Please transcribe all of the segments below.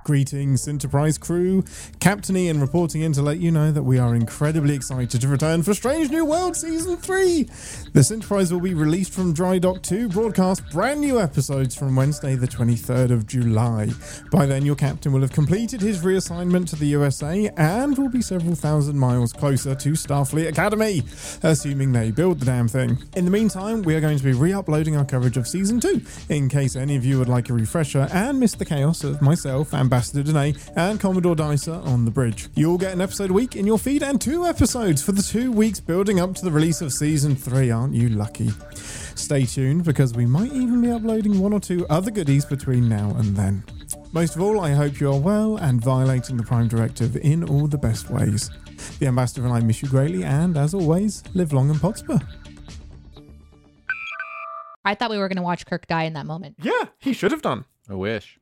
Greetings, Enterprise crew. Captain Ian reporting in to let you know that we are incredibly excited to return for Strange New World Season 3. This Enterprise will be released from Dry Dock to broadcast brand new episodes from Wednesday the 23rd of July. By then, your captain will have completed his reassignment to the USA and will be several thousand miles closer to Starfleet Academy, assuming they build the damn thing. In the meantime, we are going to be re-uploading our coverage of Season 2, in case any of you would like a refresher and miss the chaos of myself, Ambassador Danae, and Commodore Dicer on the bridge. You'll get an episode a week in your feed and 2 episodes for the 2 weeks building up to the release of Season 3. Aren't you lucky? Stay tuned, because we might even be uploading 1 or 2 other goodies between now and then. Most of all, I hope you are well and violating the Prime Directive in all the best ways. The Ambassador and I miss you greatly, and as always, live long and prosper. I thought we were going to watch Kirk die in that moment. Yeah, he should have done. I wish.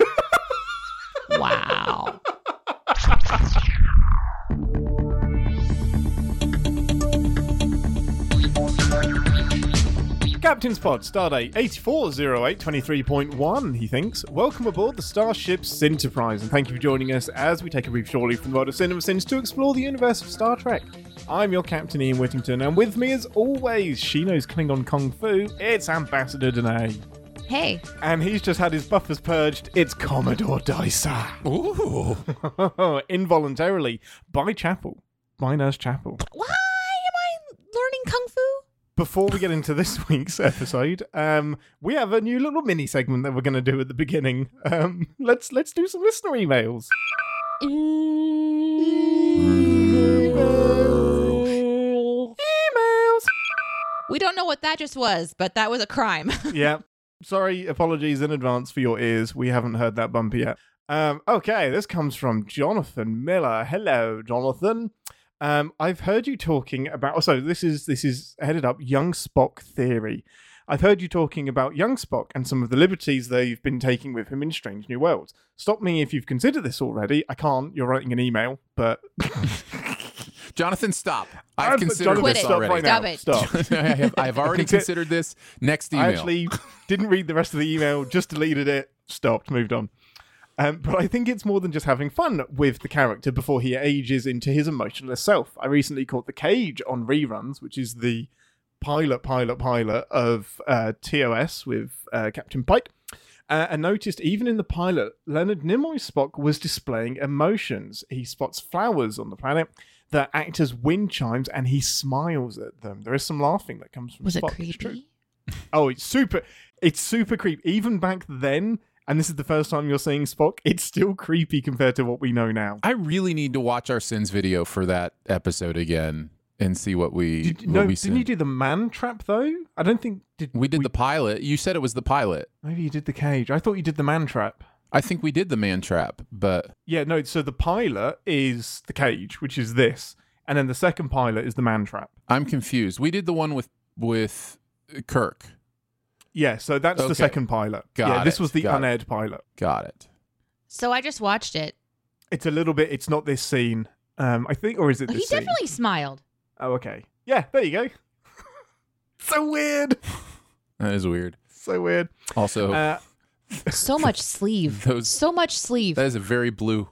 Wow. Captain's Pod, Stardate 840823.1, he thinks. Welcome aboard the Starship Enterprise, and thank you for joining us as we take a brief shortly from the world of cinema sins to explore the universe of Star Trek. I'm your Captain Ian Whittington, and with me as always, she knows Klingon Kung Fu, it's Ambassador Danae. Hey. And he's just had his buffers purged, it's Commodore Dicer. Ooh. Involuntarily, by Nurse Chapel. Why am I learning Kung Fu? Before we get into this week's episode, we have a new little mini segment that we're going to do at the beginning. Let's do some listener emails. Emails. We don't know what that just was, but that was a crime. Yeah. Sorry, apologies in advance for your ears. We haven't heard that bumper yet. Okay, this comes from Jonathan Miller. Hello, Jonathan. I've heard you talking about... So this is headed up Young Spock Theory. I've heard you talking about young Spock and some of the liberties they've been taking with him in Strange New Worlds. Stop me if you've considered this already. I can't. You're writing an email, but... Jonathan, stop. I've considered Quit this it. already. Stop it. Stop. I've already considered this. Next email. I actually didn't read the rest of the email, just deleted it, stopped, moved on. But I think it's more than just having fun with the character before he ages into his emotionless self. I recently caught The Cage on reruns, which is the pilot of TOS with Captain Pike, and noticed even in the pilot, Leonard Nimoy's Spock was displaying emotions. He spots flowers on the planet that act as wind chimes, and he smiles at them. There is some laughing that comes from Was Spock. it creepy? Oh, it's super creepy. Even back then, and this is the first time you're seeing Spock, it's still creepy compared to what we know now. I really need to watch our Sins video for that episode again and see what we didn't you do the man trap though? I don't think we did the pilot. You said it was the pilot. Maybe you did the cage. I thought you did the man trap. I think we did the man trap, but yeah, no. So the pilot is the cage, which is this, and then the second pilot is the man trap. I'm confused. We did the one with Kirk. Yeah, so that's the second pilot. This was the unaired pilot. Got it. So I just watched it. It's a little bit. It's not this scene. I think, or is it this He scene? definitely smiled. Oh, okay. Yeah, there you go. So weird. That is weird. So weird. Also, So much sleeve. So much sleeve. That is a very blue,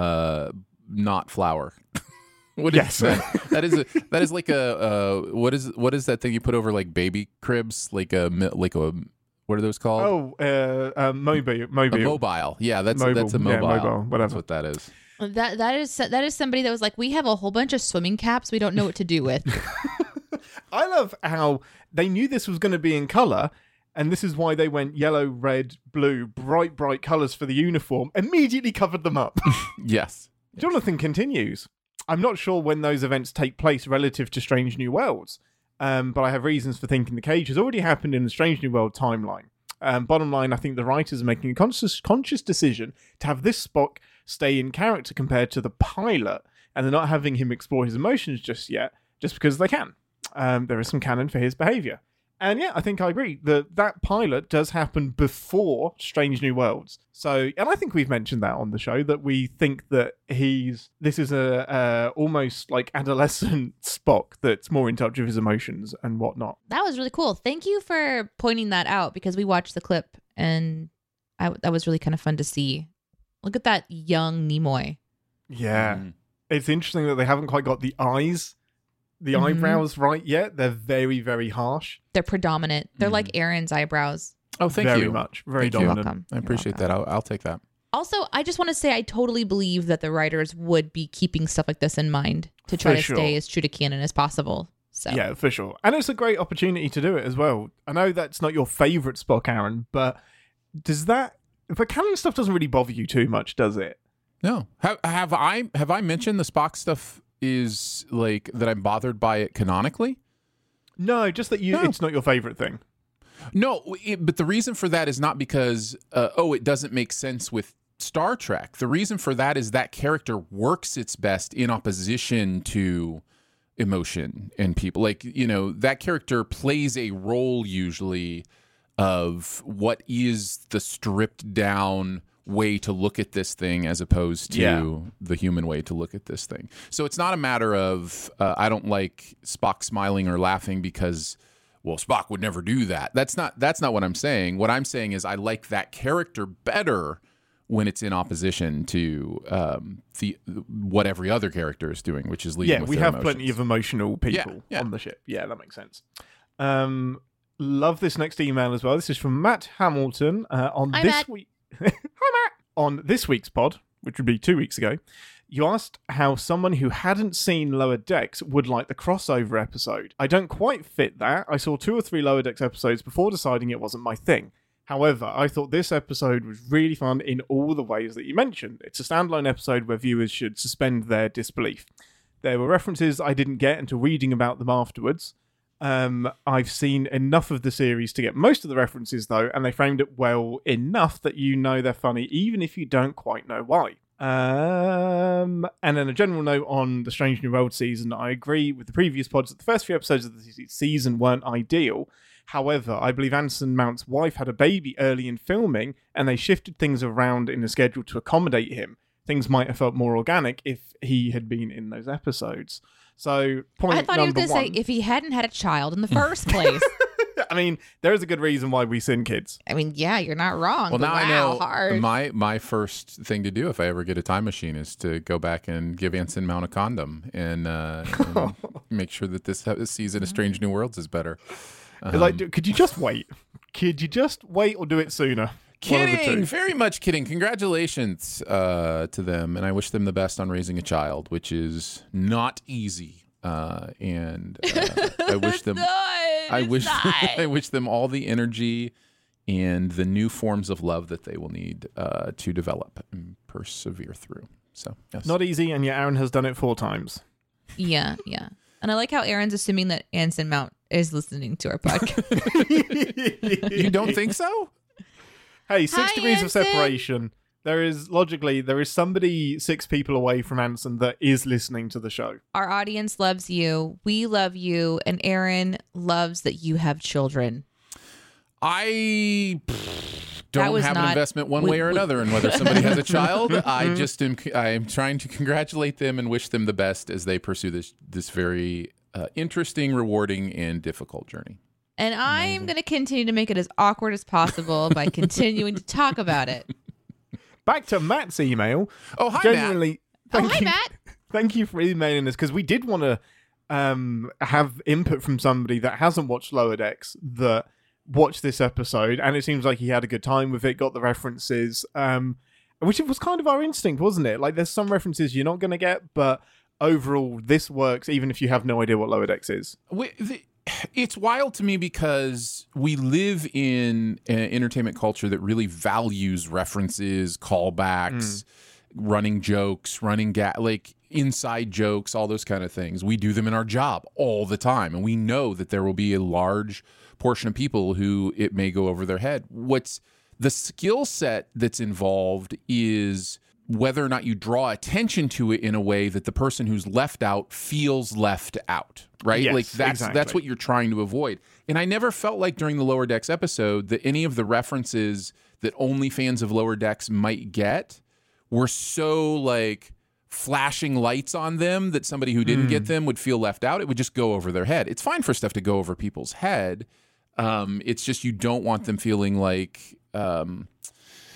not flower. What is that? That is like a what is that thing you put over like baby cribs? Like a what are those called? Oh, mobile. A mobile. Yeah, that's a mobile. Yeah, mobile. Whatever. That's what that is. That is somebody that was like, we have a whole bunch of swimming caps we don't know what to do with. I love how they knew this was going to be in color, and this is why they went yellow, red, blue, bright colors for the uniform. Immediately covered them up. Yes. Jonathan continues. I'm not sure when those events take place relative to Strange New Worlds, but I have reasons for thinking the cage has already happened in the Strange New World timeline. Bottom line, I think the writers are making a conscious decision to have this Spock stay in character compared to the pilot, and they're not having him explore his emotions just yet, just because they can. There is some canon for his behavior. And yeah, I think I agree. That pilot does happen before Strange New Worlds. So, and I think we've mentioned that on the show, that we think that this is a almost like adolescent Spock that's more in touch with his emotions and whatnot. That was really cool. Thank you for pointing that out, because we watched the clip and that was really kind of fun to see Look at that young Nimoy. Yeah. It's interesting that they haven't quite got the eyes, the eyebrows right yet. They're very, very harsh. They're predominant. They're like Aaron's eyebrows. Oh, thank Very you. much. Very Thank you. You're dominant. welcome. I appreciate You're that. welcome. I'll take that. Also, I just want to say I totally believe that the writers would be keeping stuff like this in mind to try For to sure. stay as true to canon as possible. So Yeah, for sure. And it's a great opportunity to do it as well. I know that's not your favourite Spock, Aaron, but but canon stuff doesn't really bother you too much, does it? No. Have I mentioned the Spock stuff is like that I'm bothered by it canonically? No, just that No. it's not your favourite thing. No, but the reason for that is not because it doesn't make sense with Star Trek. The reason for that is that character works its best in opposition to emotion and people. Like, that character plays a role usually of what is the stripped down way to look at this thing as opposed to the human way to look at this thing. So it's not a matter of I don't like Spock smiling or laughing because, well, Spock would never do that. That's not what I'm saying. What I'm saying is I like that character better when it's in opposition to what every other character is doing, which is leading Yeah, with we their have emotions. plenty of emotional people Yeah. on the ship. Yeah, that makes sense. Love this next email as well. This is from Matt Hamilton on Hi, this Matt. week. Hi, Matt. On this week's pod, which would be 2 weeks ago, you asked how someone who hadn't seen Lower Decks would like the crossover episode. I don't quite fit that. I saw 2 or 3 Lower Decks episodes before deciding it wasn't my thing. However, I thought this episode was really fun in all the ways that you mentioned. It's a standalone episode where viewers should suspend their disbelief. There were references I didn't get until reading about them afterwards. I've seen enough of the series to get most of the references, though, and they framed it well enough that you know they're funny, even if you don't quite know why. And then a general note on the Strange New World season. I agree with the previous pods that the first few episodes of the season weren't ideal. However, I believe Anson Mount's wife had a baby early in filming, and they shifted things around in the schedule to accommodate him. Things might have felt more organic if he had been in those episodes. So, point I thought he was number going to say one. if he hadn't had a child in the first place. I mean, there is a good reason why we sin kids. I mean, yeah, you're not wrong. Well, but now wow, I know hard. my first thing to do if I ever get a time machine is to go back and give Anson Mount a condom and make sure that this season of Strange New Worlds is better. Could you just wait? Could you just wait or do it sooner? One of the Kidding, two. very much kidding. Congratulations to them, and I wish them the best on raising a child, which is not easy. And I wish them, I wish them all the energy and the new forms of love that they will need to develop and persevere through. So, yes. Not easy, and yet Aaron has done it 4 times. Yeah. And I like how Aaron's assuming that Anson Mount is listening to our podcast. You don't think so? Hey, 6 Hi, degrees of Anson. separation. There is somebody 6 people away from Anson that is listening to the show. Our audience loves you. We love you. And Aaron loves that you have children. I That don't was have an not- investment one way or another in whether somebody has a child. I am trying to congratulate them and wish them the best as they pursue this very interesting, rewarding, and difficult journey. And I'm going to continue to make it as awkward as possible by continuing to talk about it. Back to Matt's email. Oh, hi, Genuinely, Oh, hi, Matt. Thank you for emailing us, because we did want to have input from somebody that hasn't watched Lower Decks that watched this episode, and it seems like he had a good time with it, got the references, which was kind of our instinct, wasn't it? Like, there's some references you're not going to get, but overall, this works even if you have no idea what Lower Decks is. It's wild to me because we live in an entertainment culture that really values references, callbacks, running jokes, like inside jokes, all those kind of things. We do them in our job all the time, and we know that there will be a large portion of people who it may go over their head. What's the skill set that's involved is whether or not you draw attention to it in a way that the person who's left out feels left out, right? Yes, like that's exactly. what you're trying to avoid. And I never felt like during the Lower Decks episode that any of the references that only fans of Lower Decks might get were so like flashing lights on them that somebody who didn't get them would feel left out. It would just go over their head. It's fine for stuff to go over people's head. It's just you don't want them feeling like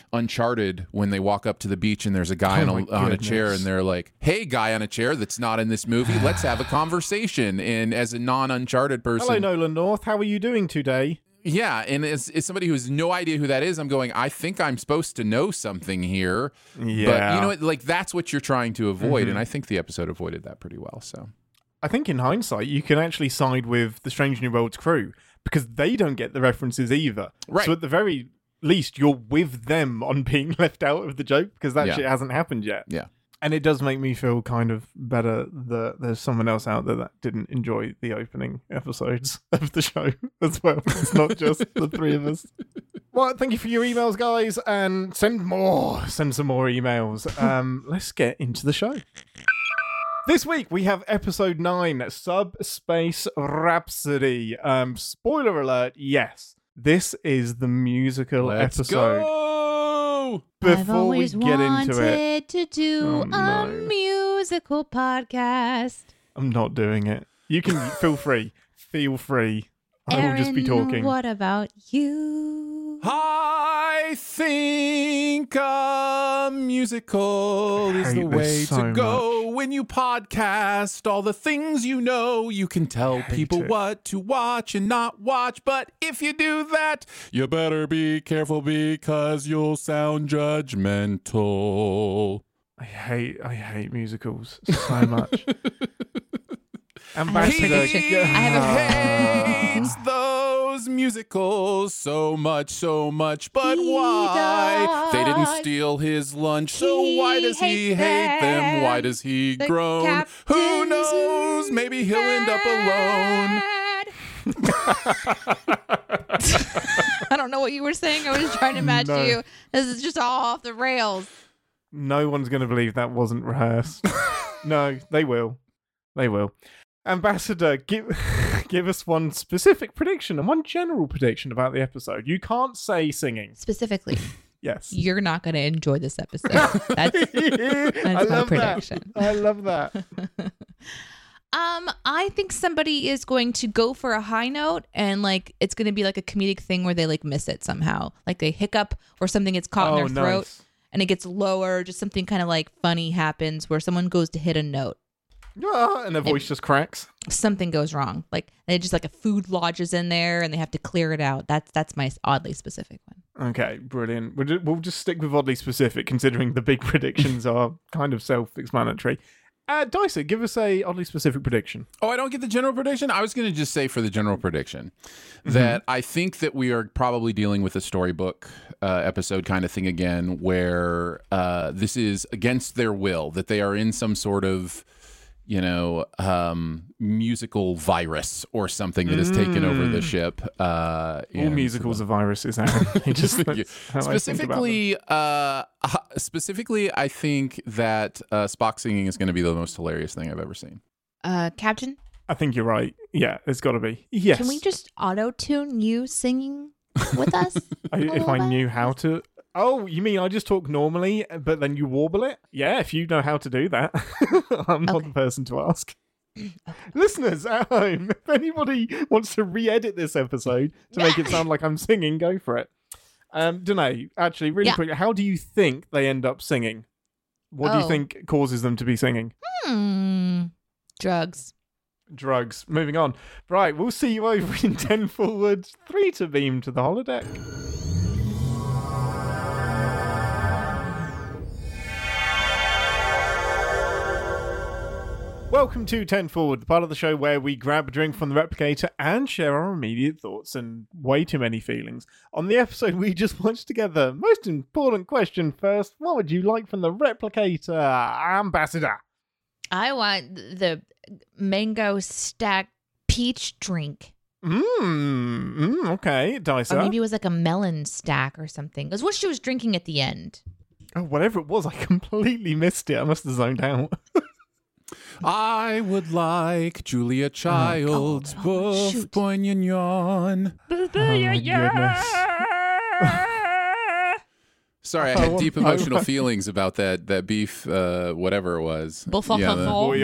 Uncharted when they walk up to the beach and there's a guy on a chair and they're like, "Hey, guy on a chair that's not in this movie, let's have a conversation." And as a non-Uncharted person, hello, Nolan North. How are you doing today? yeah, and as somebody who has no idea who that is, I'm going, I think I'm supposed to know something here. Yeah. But you know what? Like, that's what you're trying to avoid, and I think the episode avoided that pretty well. So I think in hindsight, you can actually side with the Strange New Worlds crew because they don't get the references either. Right. So at the very least, you're with them on being left out of the joke because that shit hasn't happened yet. Yeah. And it does make me feel kind of better that there's someone else out there that didn't enjoy the opening episodes of the show as well. It's not just the three of us. Well, thank you for your emails, guys, and send more. Send some more emails. Let's get into the show. This week we have episode 9, Subspace Rhapsody. Spoiler alert, yes. This is the musical episode. Go! Before we get into it, to do a musical podcast. I'm not doing it. You can feel free. Feel free. I will just be talking. What about you? I think a musical is the hate way this to so go. When you podcast all the things you know, you can tell people what to watch and not watch. But if you do that, you better be careful because you'll sound judgmental. I hate musicals so much. Ambassador, Hates those musicals so much, but why? They didn't steal his lunch, so why does he hate them? Why does he groan? Who knows? Maybe he'll end up alone. I don't know what you were saying. I was just trying to match you. This is just all off the rails. No one's going to believe that wasn't rehearsed. No, they will. They will. Ambassador, give us one specific prediction and one general prediction about the episode. You can't say singing. Specifically, yes. You're not going to enjoy this episode. That's my prediction. I love that. I think somebody is going to go for a high note and like it's going to be like a comedic thing where they like miss it somehow. Like they hiccup or something gets caught in their throat and it gets lower. Just something kind of like funny happens where someone goes to hit a note. And their voice just cracks. Something goes wrong. Like they just like a food lodges in there and they have to clear it out. That's my oddly specific one. Okay, brilliant. We'll just stick with oddly specific considering the big predictions are kind of self-explanatory. Dyson, give us a oddly specific prediction. Oh, I don't get the general prediction? I was going to just say for the general prediction that I think that we are probably dealing with a storybook episode kind of thing again where this is against their will, that they are in some sort of musical virus or something that has taken over the ship. All musicals are viruses, Aaron. Specifically, I think that Spock singing is going to be the most hilarious thing I've ever seen. Captain? I think you're right. Yeah, it's got to be. Yes. Can we just auto-tune you singing with us? If I knew how to... Oh, you mean I just talk normally, but then you warble it? Yeah, if you know how to do that. I'm not the person to ask. Listeners at home, if anybody wants to re-edit this episode to make it sound like I'm singing, go for it. Danae, actually, really quick, how do you think they end up singing? What do you think causes them to be singing? Drugs. Moving on. Right, we'll see you over in 10 forward, 3 to beam to the holodeck. Welcome to 10 Forward, the part of the show where we grab a drink from the replicator and share our immediate thoughts and way too many feelings. On the episode we just watched together, most important question first, what would you like from the replicator, Ambassador? I want the mango stack peach drink. Okay, Dyson. Or maybe it was like a melon stack or something. It was what she was drinking at the end. Oh, whatever it was, I completely missed it. I must have zoned out. I would like Julia Child's Boeuf Bourguignon. Sorry, I had deep emotional feelings about that beef, whatever it was. Bouillon.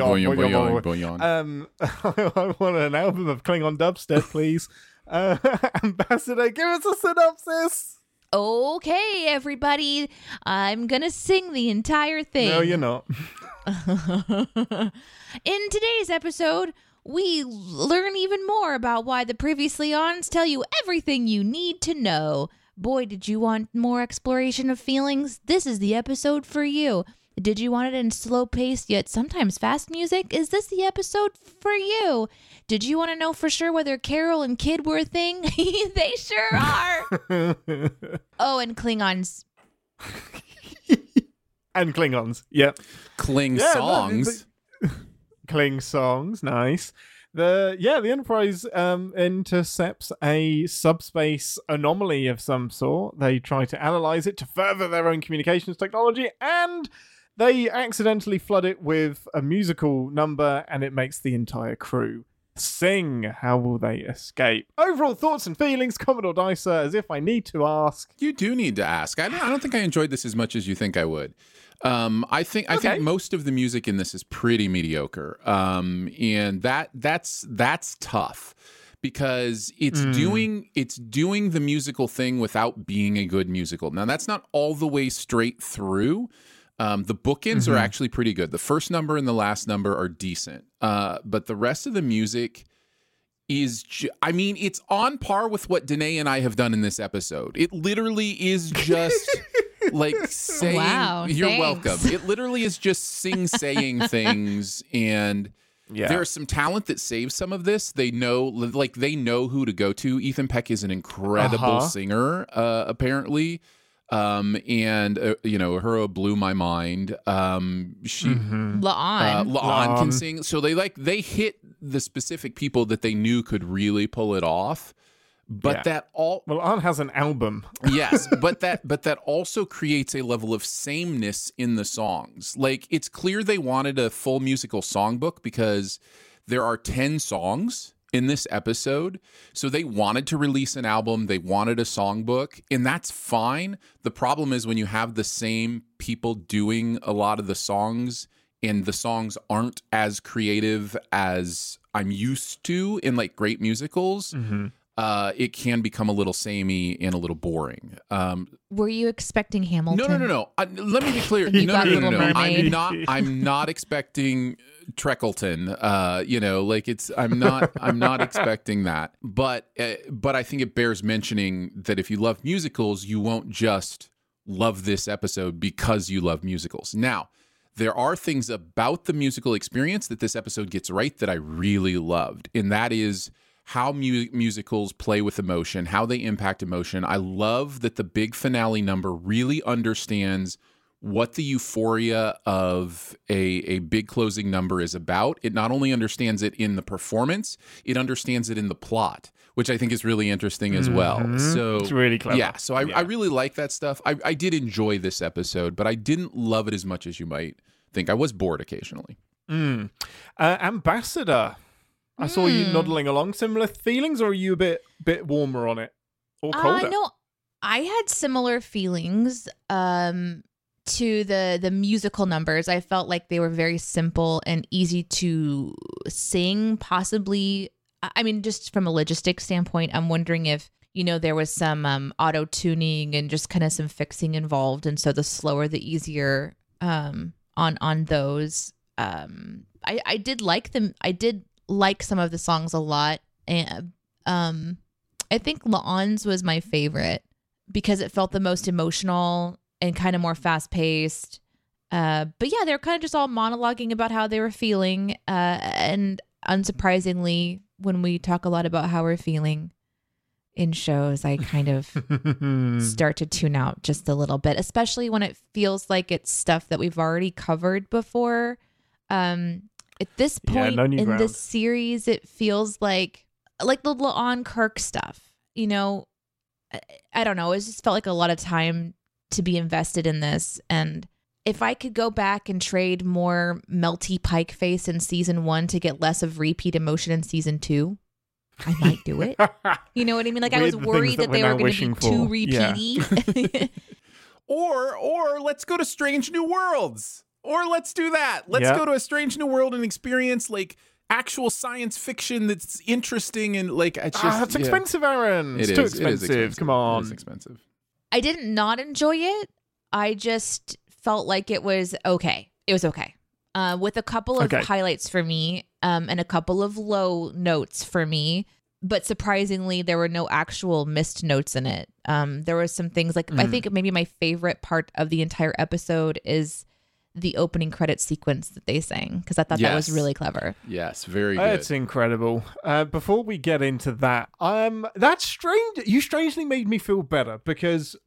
I want an album of Klingon dubstep, please. Ambassador, give us a synopsis. Okay, everybody, I'm gonna sing the entire thing. No, you're not. In today's episode, we learn even more about why the Previously Ons tell you everything you need to know. Boy, did you want more exploration of feelings? This is the episode for you. Did you want it in slow-paced yet sometimes fast music? Is this the episode for you? Did you want to know for sure whether Carol and Kid were a thing? They sure are. Oh, and Klingons. And Klingons, yep. Kling songs. Kling songs, nice. The Enterprise intercepts a subspace anomaly of some sort. They try to analyze it to further their own communications technology, and they accidentally flood it with a musical number, and it makes the entire crew sing. How will they escape? Overall thoughts and feelings, Commodore Dicer, as if I need to ask. You do need to ask. I don't think I enjoyed this as much as you think I would. I think most of the music in this is pretty mediocre, and that's tough because it's doing the musical thing without being a good musical. Now that's not all the way straight through. The bookends are actually pretty good. The first number and the last number are decent, but the rest of the music is it's on par with what Danae and I have done in this episode. It literally is just like saying, wow, you're thanks. welcome. It literally is just saying things, and there's some talent that saves some of this. They know who to go to. Ethan Peck is an incredible singer, apparently. Uhura blew my mind. She La'an can sing, so they hit the specific people that they knew could really pull it off. But La'an has an album. Yes, but that also creates a level of sameness in the songs. Like, it's clear they wanted a full musical songbook because there are 10 songs in this episode. So they wanted to release an album, they wanted a songbook, and that's fine. The problem is when you have the same people doing a lot of the songs and the songs aren't as creative as I'm used to in like great musicals, it can become a little samey and a little boring. Were you expecting Hamilton? No. Let me be clear. No. I'm not expecting Treckleton. I'm not expecting that. But I think it bears mentioning that if you love musicals, you won't just love this episode because you love musicals. Now, there are things about the musical experience that this episode gets right that I really loved, and that is how musicals play with emotion, how they impact emotion. I love that the big finale number really understands what the euphoria of a big closing number is about. It not only understands it in the performance, it understands it in the plot, which I think is really interesting as well. So it's really clever. Yeah, so I really like that stuff. I did enjoy this episode, but I didn't love it as much as you might think. I was bored occasionally. Ambassador. I saw you nodding along. Similar feelings, or are you a bit warmer on it? Or colder? No, I had similar feelings to the musical numbers. I felt like they were very simple and easy to sing, possibly. I mean, just from a logistic standpoint, I'm wondering if, there was some auto-tuning and just kind of some fixing involved. And so the slower, the easier on those. I did like them. I did like some of the songs a lot, and I think La'an's was my favorite because it felt the most emotional and kind of more fast-paced. But yeah, they were kind of just all monologuing about how they were feeling, and unsurprisingly, when we talk a lot about how we're feeling in shows, I kind of start to tune out just a little bit, especially when it feels like it's stuff that we've already covered before. At this point in this series, it feels like the La'an Kirk stuff. I don't know. It just felt like a lot of time to be invested in this. And if I could go back and trade more melty Pike face in season 1 to get less of repeat emotion in season 2, I might do it. You know what I mean? Like, I was worried that they were going to be too repeaty. Yeah. or let's go to Strange New Worlds. Or let's do that. Let's go to a Strange New World and experience like actual science fiction that's interesting, and like it's just it's expensive, Aaron. It's too expensive. Come on. It is expensive. I didn't not enjoy it. I just felt like it was okay. It was okay. With a couple of highlights for me, and a couple of low notes for me. But surprisingly, there were no actual missed notes in it. There were some things like, I think maybe my favorite part of the entire episode is the opening credit sequence that they sang, because I thought that was really clever. Yes, very good. It's incredible. Before we get into that, that's strange. You strangely made me feel better, because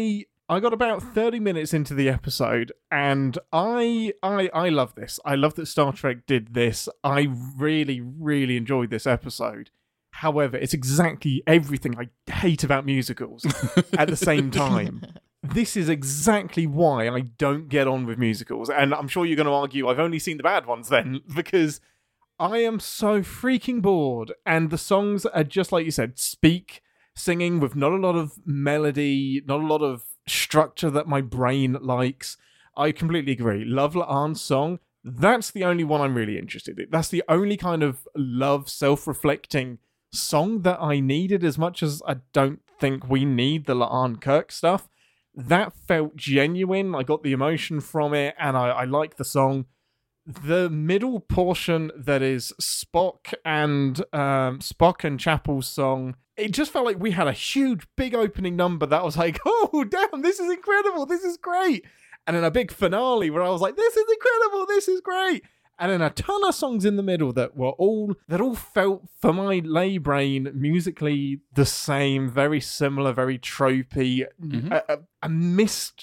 I got about 30 minutes into the episode, and I love this. I love that Star Trek did this. I really, really enjoyed this episode. However, it's exactly everything I hate about musicals at the same time. This is exactly why I don't get on with musicals. And I'm sure you're going to argue I've only seen the bad ones then, because I am so freaking bored. And the songs are just like you said, singing with not a lot of melody, not a lot of structure that my brain likes. I completely agree. Love La'an's song, that's the only one I'm really interested in. That's the only kind of love, self-reflecting song that I needed, as much as I don't think we need the La'an Kirk stuff. That felt genuine. I got the emotion from it, and I like the song. The middle portion that is Spock and Chapel's song, it just felt like we had a huge, big opening number that was like, oh, damn, this is incredible, this is great. And then a big finale where I was like, this is incredible, this is great. And then a ton of songs in the middle that all felt, for my lay brain, musically the same, very similar, very tropey, a missed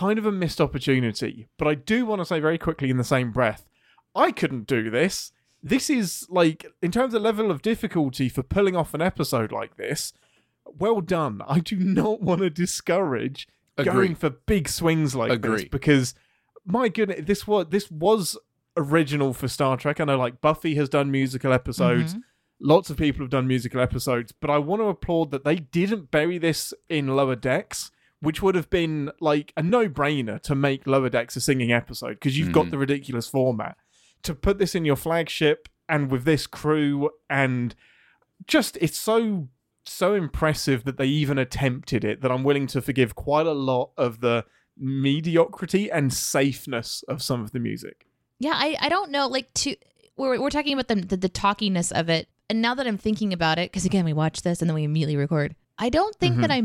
opportunity. But I do want to say very quickly in the same breath, I couldn't do this. This is, like, in terms of level of difficulty for pulling off an episode like this, well done. I do not want to discourage going for big swings like this, because, my goodness, this was original for Star Trek. I know, like, Buffy has done musical episodes. Lots of people have done musical episodes, but I want to applaud that they didn't bury this in Lower Decks, which would have been, like, a no-brainer to make Lower Decks a singing episode, because you've got the ridiculous format. To put this in your flagship and with this crew, and just, it's so impressive that they even attempted it, that I'm willing to forgive quite a lot of the mediocrity and safeness of some of the music. Yeah, I don't know, like, we're talking about the talkiness of it, and now that I'm thinking about it, because again, we watch this and then we immediately record, I don't think that I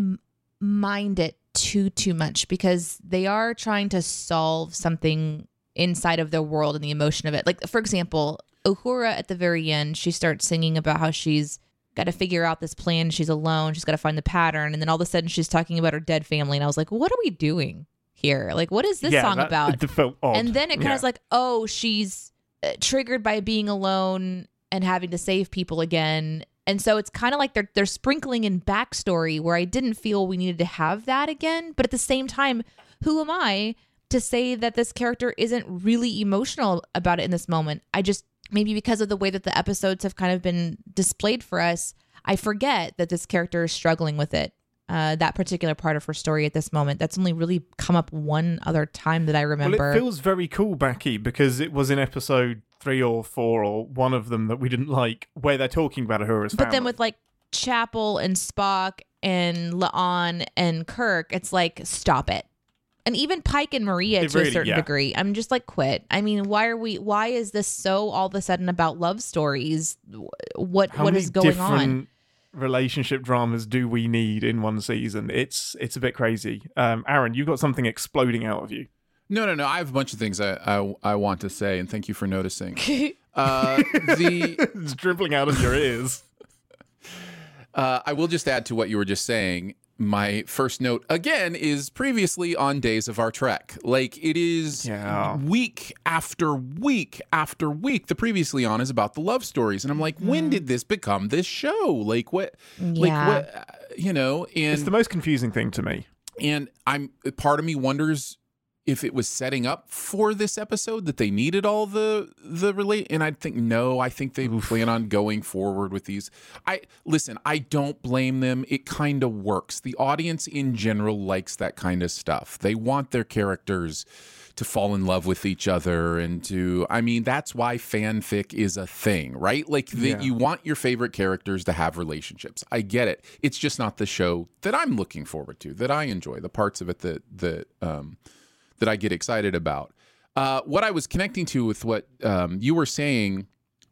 mind it too much, because they are trying to solve something inside of their world and the emotion of it. Like, for example, Uhura at the very end, she starts singing about how she's got to figure out this plan. She's alone. She's got to find the pattern. And then all of a sudden she's talking about her dead family. And I was like, what are we doing here? Like, what is this song about? It felt odd. And then it kind of was like, oh, she's triggered by being alone and having to save people again. And so it's kind of like they're sprinkling in backstory where I didn't feel we needed to have that again. But at the same time, who am I to say that this character isn't really emotional about it in this moment? I just, maybe because of the way that the episodes have kind of been displayed for us, I forget that this character is struggling with it. That particular part of her story at this moment. That's only really come up one other time that I remember. Well, it feels very cool, Becky, because it was in episode 3 or 4 or one of them that we didn't like, where they're talking about Uhura's family. But then with, like, Chapel and Spock and La'an and Kirk, it's like, stop it. And even Pike and Maria to a certain degree. I'm just like, quit. I mean, why is this so all of a sudden about love stories? What is going on? Relationship dramas do we need in one season? It's a bit crazy. Aaron, you've got something exploding out of you. No. I have a bunch of things I want to say, and thank you for noticing. It's dribbling out of your ears. I will just add to what you were just saying. My first note, again, is previously on Days of Our Trek. Like, it is week after week after week. The previously on is about the love stories. And I'm like, when did this become this show? Like, what? Yeah. Like, what? You know? And it's the most confusing thing to me. And part of me wonders, if it was setting up for this episode that they needed all the relate. And I think no, I think they plan on going forward with these. I don't blame them. It kind of works. The audience in general likes that kind of stuff. They want their characters to fall in love with each other and that's why fanfic is a thing, right? Like you want your favorite characters to have relationships. I get it. It's just not the show that I'm looking forward to, that I enjoy, the parts of it that I get excited about. What I was connecting to with what you were saying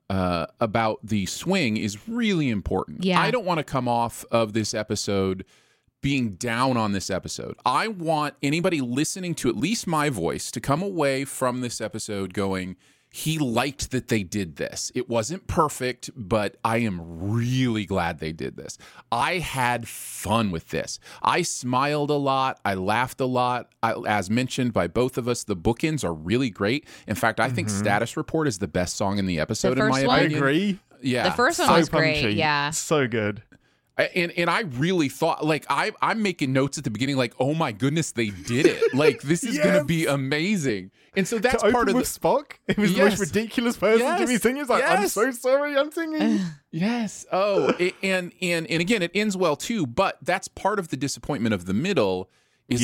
about the swing is really important. Yeah. I don't want to come off of this episode being down on this episode. I want anybody listening to at least my voice to come away from this episode going, he liked that they did this. It wasn't perfect, but I am really glad they did this. I had fun with this. I smiled a lot. I laughed a lot. As mentioned by both of us, the bookends are really great. In fact, I think Status Report is the best song in the episode, in my opinion. I agree. Yeah. The first one was great. Yeah. So good. And I really thought, like, I'm making notes at the beginning, like, oh my goodness, they did it. Like, this is going to be amazing. And so that's part of with Spock. It was the most ridiculous person to be singing. It's like, I'm so sorry, I'm singing. Yes. Oh, and again, it ends well too. But that's part of the disappointment of the middle. Is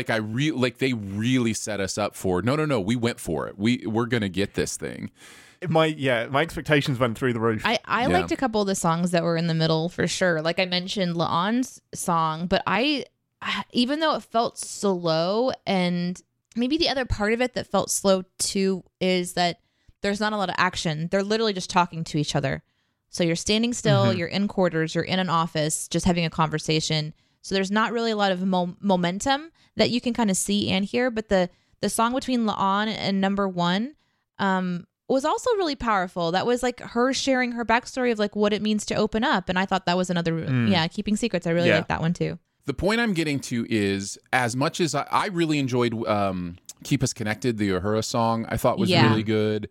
they really set us up for no. We went for it. We're going to get this thing. My expectations went through the roof. I liked a couple of the songs that were in the middle for sure. Like I mentioned La'an's song, but even though it felt slow, and maybe the other part of it that felt slow too is that there's not a lot of action. They're literally just talking to each other. So you're standing still, you're in quarters, you're in an office, just having a conversation. So there's not really a lot of momentum that you can kind of see and hear. But the song between La'an and Number One, was also really powerful. That was like her sharing her backstory of like what it means to open up. And I thought that was another, Keeping Secrets. I really like that one too. The point I'm getting to is, as much as I really enjoyed Keep Us Connected, the Uhura song, I thought was really good.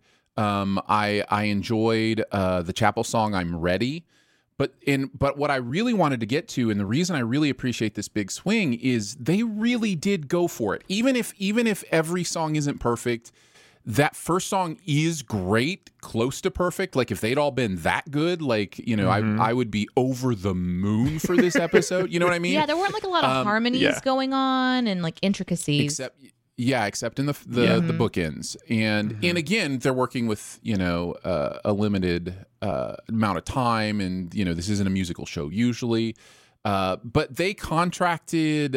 I enjoyed the Chapel song, I'm Ready. But what I really wanted to get to, and the reason I really appreciate this big swing, is they really did go for it. Even if every song isn't perfect, that first song is great, close to perfect. Like if they'd all been that good, like, I would be over the moon for this episode. You know what I mean? Yeah, there weren't like a lot of harmonies going on and like intricacies. Except in the bookends. And again, they're working with, a limited amount of time, and this isn't a musical show usually. But they contracted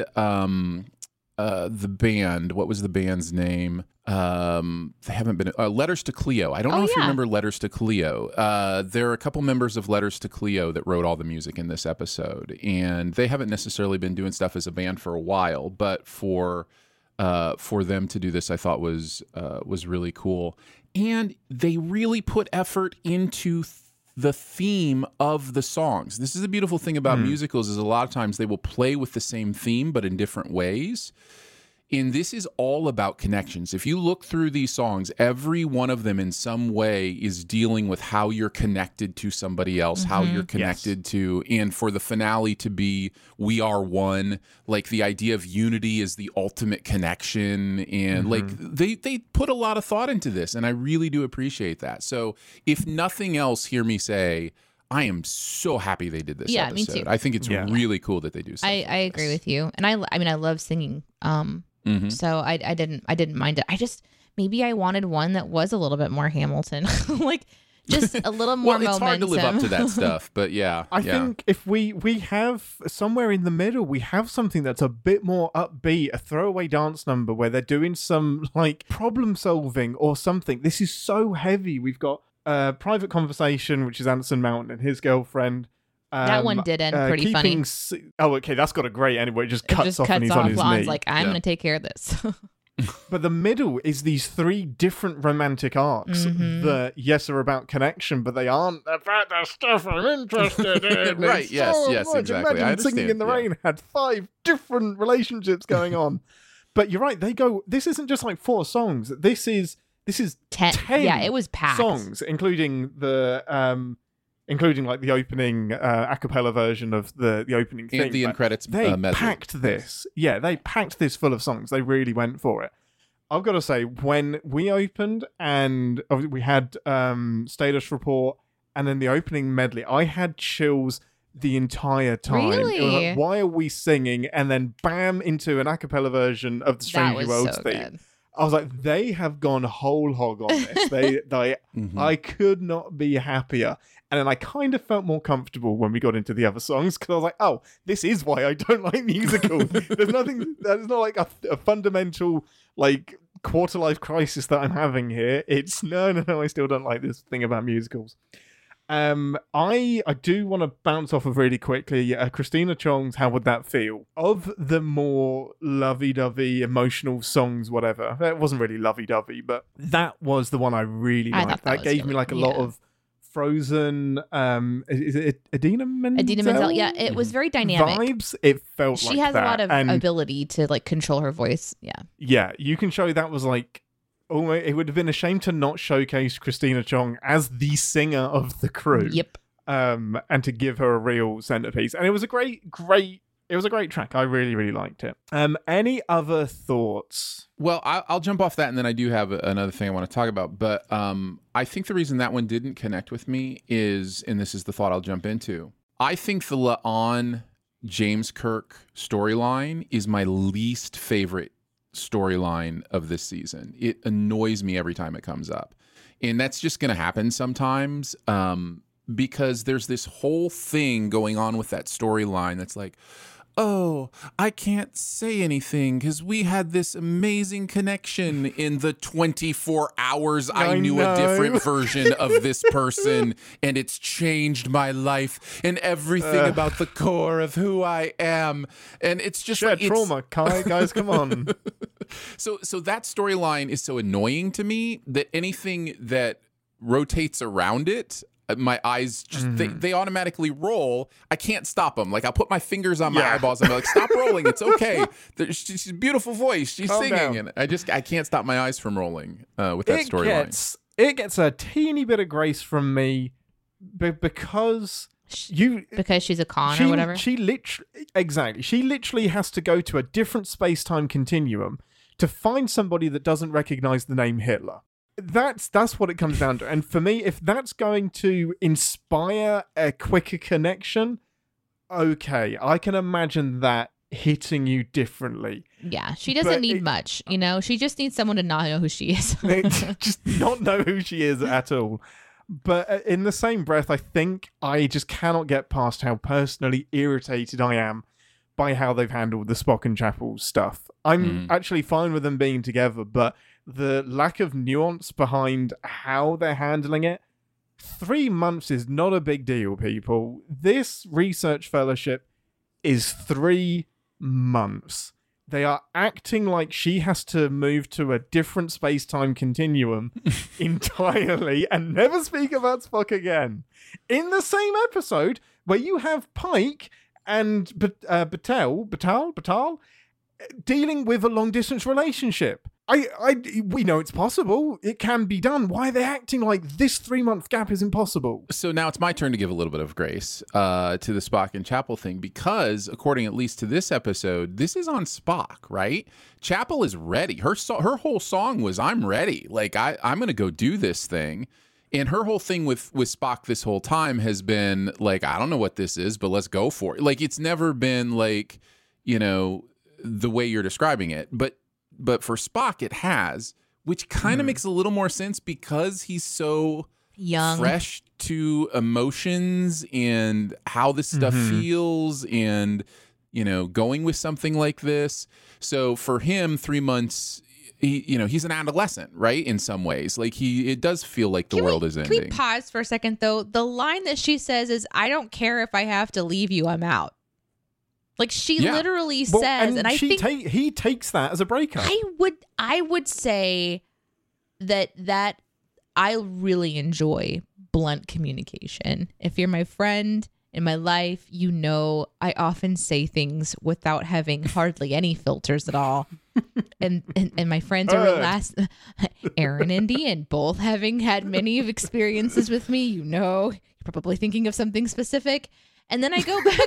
the band. What was the band's name? They haven't been Letters to Cleo. I don't know if you remember Letters to Cleo. There are a couple members of Letters to Cleo that wrote all the music in this episode, and they haven't necessarily been doing stuff as a band for a while, but for them to do this, I thought was really cool. And they really put effort into the theme of the songs. This is the beautiful thing about musicals, is a lot of times they will play with the same theme but in different ways. And this is all about connections. If you look through these songs, every one of them in some way is dealing with how you're connected to somebody else, how you're connected to, and for the finale to be We Are One, like the idea of unity is the ultimate connection. And like they put a lot of thought into this, and I really do appreciate that. So if nothing else, hear me say, I am so happy they did this episode. Me too. I think it's really cool that they do stuff. I agree with you. And I love singing. So I didn't mind it. I just, maybe I wanted one that was a little bit more Hamilton, like just a little more momentum. It's hard to live up to that stuff, but I think if we have somewhere in the middle, we have something that's a bit more upbeat, a throwaway dance number where they're doing some like problem solving or something. This is so heavy. We've got Private Conversation, which is Anson Mount and his girlfriend. That one did end pretty funny. Okay, that's got a great end where it just cuts off and he's on his knee. Like, I'm going to take care of this. But the middle is these three different romantic arcs that, yes, are about connection, but they aren't about the stuff I'm interested in. Right, yes, exactly. Imagine Singing in the Rain had 5 different relationships going on. But you're right, this isn't just like 4 songs. This is 10. Yeah, it was packed. Songs, including like the opening a cappella version of the opening thing. And the end credits they medley. packed this. Yeah, they packed this full of songs. They really went for it. I've got to say, when we opened and we had status report and then the opening medley, I had chills the entire time. Really? It was like, why are we singing? And then bam, into an a cappella version of the Strange New Worlds theme. Good. I was like, they have gone whole hog on this. I could not be happier. And then I kind of felt more comfortable when we got into the other songs because I was like, oh, this is why I don't like musicals. There's nothing, there's not like a fundamental like quarter life crisis that I'm having here. It's no, I still don't like this thing about musicals. I do want to bounce off of really quickly Christina Chong's How Would That Feel? Of the more lovey-dovey emotional songs, whatever. It wasn't really lovey-dovey, but that was the one I really liked. That gave me like a lot of Frozen, is it Idina Menzel? Idina Menzel, yeah. It was very dynamic. Vibes, it felt she like has that. a lot of ability to like control her voice, yeah. Yeah, you can show that was like, it would have been a shame to not showcase Christina Chong as the singer of the crew. Yep. And to give her a real centerpiece. And it was a great track. I really, really liked it. Any other thoughts? Well, I'll jump off that, and then I do have another thing I want to talk about. But I think the reason that one didn't connect with me is, and this is the thought I'll jump into, I think the La'an James Kirk storyline is my least favorite storyline of this season. It annoys me every time it comes up. And that's just going to happen sometimes because there's this whole thing going on with that storyline that's like, oh, I can't say anything because we had this amazing connection in the 24 hours I knew a different version of this person, and it's changed my life and everything about the core of who I am. And it's just shared trauma, guys, come on. So that storyline is so annoying to me that anything that rotates around it, my eyes just they automatically roll. I can't stop them. Like I'll put my fingers on my eyeballs and be like, "Stop rolling! It's okay." She's a beautiful voice. She's singing, and I can't stop my eyes from rolling with that storyline. It gets a teeny bit of grace from me because she's a con or whatever. She literally has to go to a different space-time continuum to find somebody that doesn't recognize the name Hitler. That's what it comes down to. And for me, if that's going to inspire a quicker connection, okay, I can imagine that hitting you differently. Yeah, she doesn't need much, you know? She just needs someone to not know who she is. Just not know who she is at all. But in the same breath, I think I just cannot get past how personally irritated I am by how they've handled the Spock and Chapel stuff. I'm actually fine with them being together, but the lack of nuance behind how they're handling it, 3 months is not a big deal, people. This research fellowship is 3 months. They are acting like she has to move to a different space-time continuum entirely and never speak about Spock again. In the same episode where you have Pike and Batal dealing with a long-distance relationship. We know it's possible. It can be done. Why are they acting like this 3-month gap is impossible? So now it's my turn to give a little bit of grace to the Spock and Chapel thing because, according at least to this episode, this is on Spock, right? Chapel is ready. Her whole song was, "I'm ready. Like I'm going to go do this thing." And her whole thing with Spock this whole time has been like, I don't know what this is, but let's go for it. Like it's never been like, you know, the way you're describing it, but for Spock it has, which kind of makes a little more sense because he's so young, fresh to emotions and how this stuff feels, and you know, going with something like this. So for him, 3 months, he's an adolescent, right? In some ways, like it does feel like the world is ending. Can we pause for a second though? The line that she says is, "I don't care if I have to leave you, I'm out." Like she literally says, and I think he takes that as a breakup. I would say that I really enjoy blunt communication. If you're my friend in my life, you know I often say things without having hardly any filters at all. And my friends are Aaron and Dean, both having had many of experiences with me. You know, you're probably thinking of something specific. And then I go back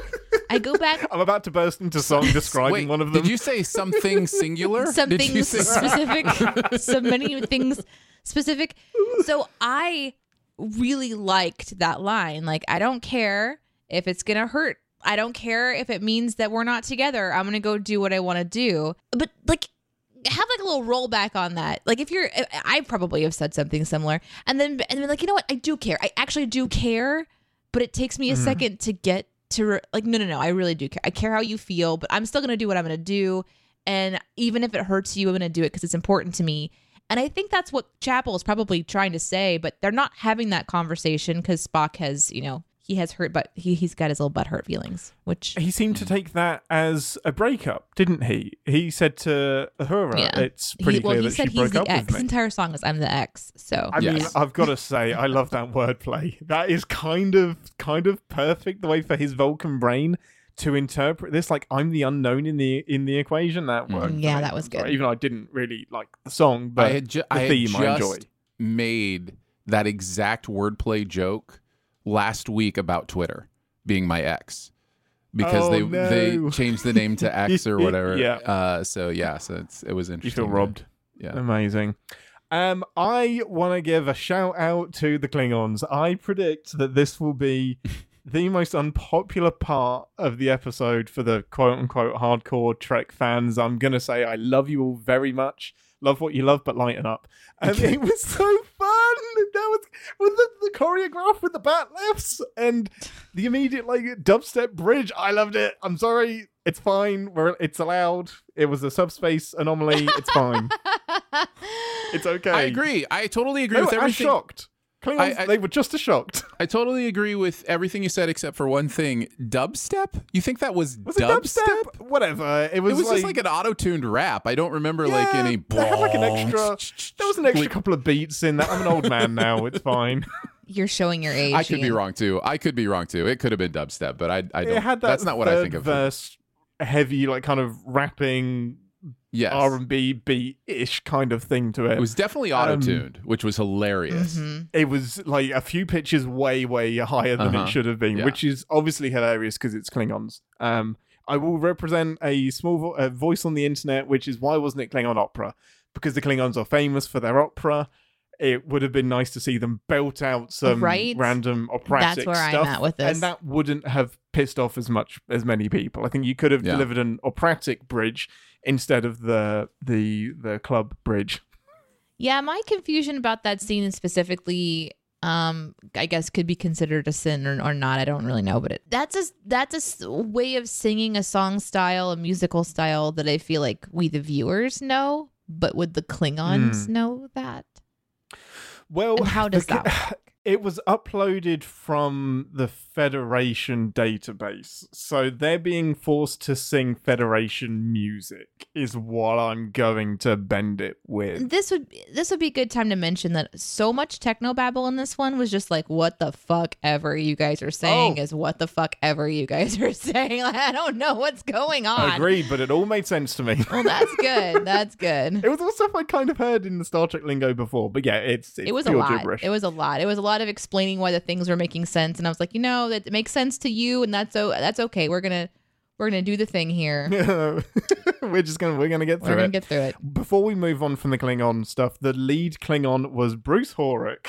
I go back. I'm about to burst into song describing Wait, one of them. Did you say something singular? Something Did you say specific. So many things specific. So I really liked that line. Like, I don't care if it's going to hurt. I don't care if it means that we're not together. I'm going to go do what I want to do. But like, have like a little rollback on that. Like, if you're, I probably have said something similar, and then like, you know what? I do care. I actually do care, but it takes me a second to get to like, no. I really do care. I care how you feel, but I'm still going to do what I'm going to do. And even if it hurts you, I'm going to do it because it's important to me. And I think that's what Chapel is probably trying to say, but they're not having that conversation because Spock has, he has hurt, but he's got his little butthurt feelings, which he seemed to take that as a breakup, didn't he? He said to Uhura, it's pretty clear that she broke up with me. His entire song is "I'm the X." So I mean, I've got to say, I love that wordplay. That is kind of perfect the way for his Vulcan brain to interpret this. Like, I'm the unknown in the equation. That worked. Yeah, that was good. Sorry, even though I didn't really like the song, but the theme I enjoyed. Made that exact wordplay joke last week about Twitter being my ex, because they changed the name to X or whatever. So it was interesting. You feel robbed. Yeah, amazing. I want to give a shout out to the Klingons. I predict that this will be the most unpopular part of the episode for the quote unquote hardcore Trek fans. I'm gonna say I love you all very much. Love what you love, but lighten up. It was so fun. That was with the choreograph with the bat lifts and the immediate dubstep bridge. I loved it. I'm sorry. It's fine. It's allowed. It was a subspace anomaly. It's fine. It's okay. I agree. I totally agree with everything. I'm shocked. Klingons, they were just as shocked. I totally agree with everything you said except for one thing. Dubstep? You think that was it dubstep? Whatever. It was just like an auto-tuned rap. I don't remember any. They had an extra. There was an extra couple of beats in that. I'm an old man now. It's fine. You're showing your age. I could be wrong too. It could have been dubstep, but I don't. It had that's not what I think of. Verse, heavy, kind of rapping. Yes. R&B beat-ish kind of thing to it. It was definitely auto-tuned, which was hilarious. Mm-hmm. It was a few pitches way, way higher than it should have been, which is obviously hilarious because it's Klingons. I will represent a small voice on the internet, which is why wasn't it Klingon opera? Because the Klingons are famous for their opera. It would have been nice to see them belt out some random operatic stuff. That's where I'm at with this. And that wouldn't have pissed off as many people. I think you could have delivered an operatic bridge instead of the club bridge. Yeah, my confusion about that scene specifically, I guess, could be considered a sin or not. I don't really know, but that's a way of singing a song style, a musical style that I feel like we the viewers know, but would the Klingons know that? Well, and how does that work? It was uploaded from the Federation database, so they're being forced to sing Federation music is what I'm going to bend it with. This would be a good time to mention that so much technobabble in this one was just like, what the fuck ever you guys are saying is what the fuck ever you guys are saying. Like, I don't know what's going on. Agreed, but it all made sense to me. Well, that's good. That's good. It was all stuff I kind of heard in the Star Trek lingo before, but yeah, it was pure a lot. Gibberish. It was a lot. It was a lot of explaining why the things were making sense, and I was like, that makes sense to you, and that's okay. We're gonna do the thing here. we're gonna get through it. We're gonna get through it. Before we move on from the Klingon stuff, the lead Klingon was Bruce Horrick.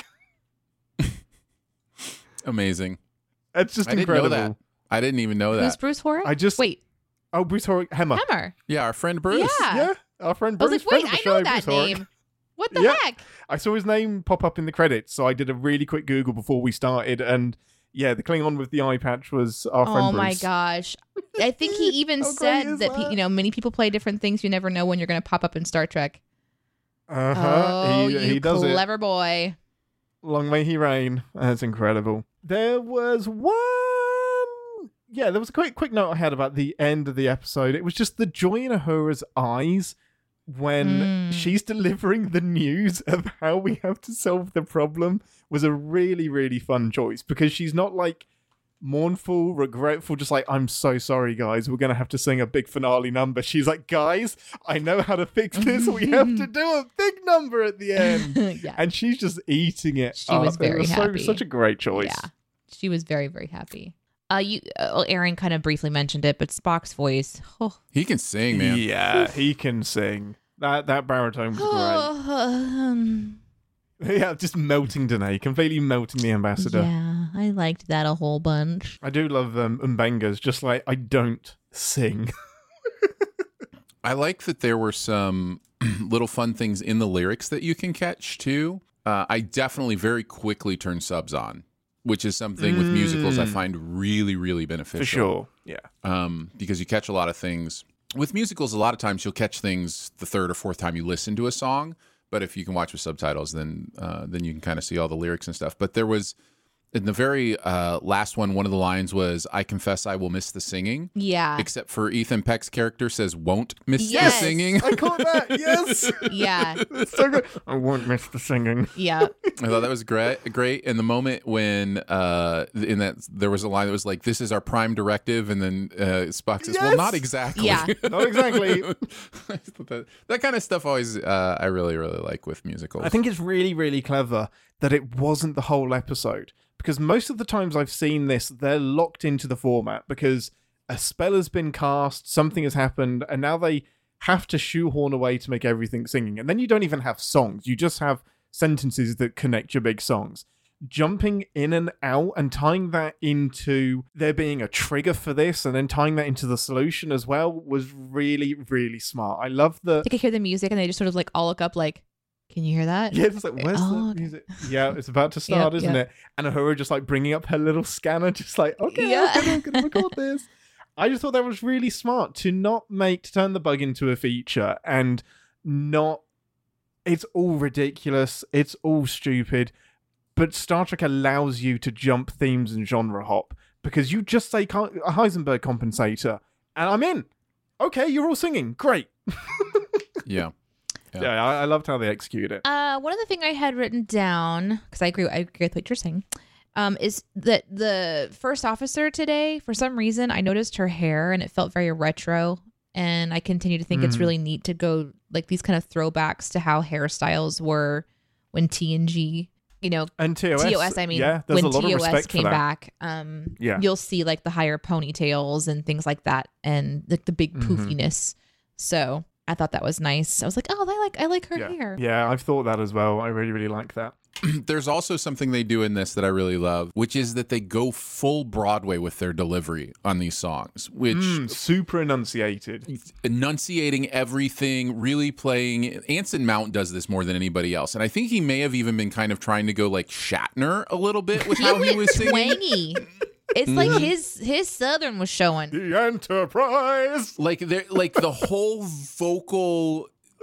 Amazing. It's just incredible. Know that. I didn't even know that. Who's Bruce Horrick? Wait. Oh, Bruce Horrick. Hemmer. Yeah, our friend Bruce. Yeah, our friend Bruce. I was like, wait, I know that name. What the heck? I saw his name pop up in the credits, so I did a really quick Google before we started, and the Klingon with the eye patch was our friend Bruce. Oh my gosh. I think he even said that many people play different things. You never know when you're going to pop up in Star Trek. Oh, he does it. Clever boy. Long may he reign. That's incredible. There was one... Yeah, there was a quick note I had about the end of the episode. It was just the joy in Uhura's eyes when she's delivering the news of how we have to solve the problem was a really, really fun choice, because she's not mournful, regretful, just I'm so sorry, guys, we're going to have to sing a big finale number. She's like, guys, I know how to fix this. We have to do a big number at the end. Yeah. And she's just eating it She was very happy. Such a great choice. Yeah. She was very, very happy. Aaron kind of briefly mentioned it, but Spock's voice. Oh. He can sing, man. Yeah, he can sing. That baritone was great. Yeah, just melting Danae, completely melting the ambassador. Yeah, I liked that a whole bunch. I do love Mbenga's, just like I don't sing. I like that there were some little fun things in the lyrics that you can catch too. I definitely very quickly turn subs on, which is something with musicals I find really, really beneficial. For sure, yeah. Because you catch a lot of things. With musicals, a lot of times you'll catch things the third or fourth time you listen to a song. But if you can watch with subtitles, then you can kind of see all the lyrics and stuff. But there was, in the very last one of the lines was, "I confess I will miss the singing." Yeah. Except for Ethan Peck's character says, "won't miss the singing." I caught that, yes. Yeah. So good. I won't miss the singing. Yeah. I thought that was great. And the moment when in that there was a line that was like, "This is our prime directive," and then Spock says, "Well, not exactly." Yeah. Not exactly. that kind of stuff always I really, really like with musicals. I think it's really, really clever that it wasn't the whole episode. Because most of the times I've seen this, they're locked into the format because a spell has been cast, something has happened, and now they have to shoehorn a way to make everything singing. And then you don't even have songs. You just have sentences that connect your big songs. Jumping in and out and tying that into there being a trigger for this and then tying that into the solution as well was really, really smart. I love the... They could hear the music and they just sort of like all look up like, can you hear that? Yeah, it's like, where's the music? Yeah, it's about to start, isn't it? And Uhura just like bringing up her little scanner, just like, okay, I'm gonna record this. I just thought that was really smart to turn the bug into a feature and not. It's all ridiculous. It's all stupid. But Star Trek allows you to jump themes and genre hop because you just say a Heisenberg compensator, and I'm in. Okay, you're all singing. Great. Yeah. Yeah, I loved how they executed it. One other thing I had written down, because I agree with what you're saying, is that the first officer today, for some reason, I noticed her hair and it felt very retro. And I continue to think it's really neat to go like these kind of throwbacks to how hairstyles were when TNG, and TOS, I mean, yeah, there's when a lot of TOS respect came for that. back, you'll see like the higher ponytails and things like that, and like the big poofiness. So I thought that was nice. I was like, oh, I like her hair. Yeah, I've thought that as well. I really, really like that. There's also something they do in this that I really love, which is that they go full Broadway with their delivery on these songs, which super enunciated. Enunciating everything, really playing. Anson Mount does this more than anybody else. And I think he may have even been kind of trying to go like Shatner a little bit with how he was singing. Twangy. It's like his Southern was showing. The Enterprise. Like the whole vocal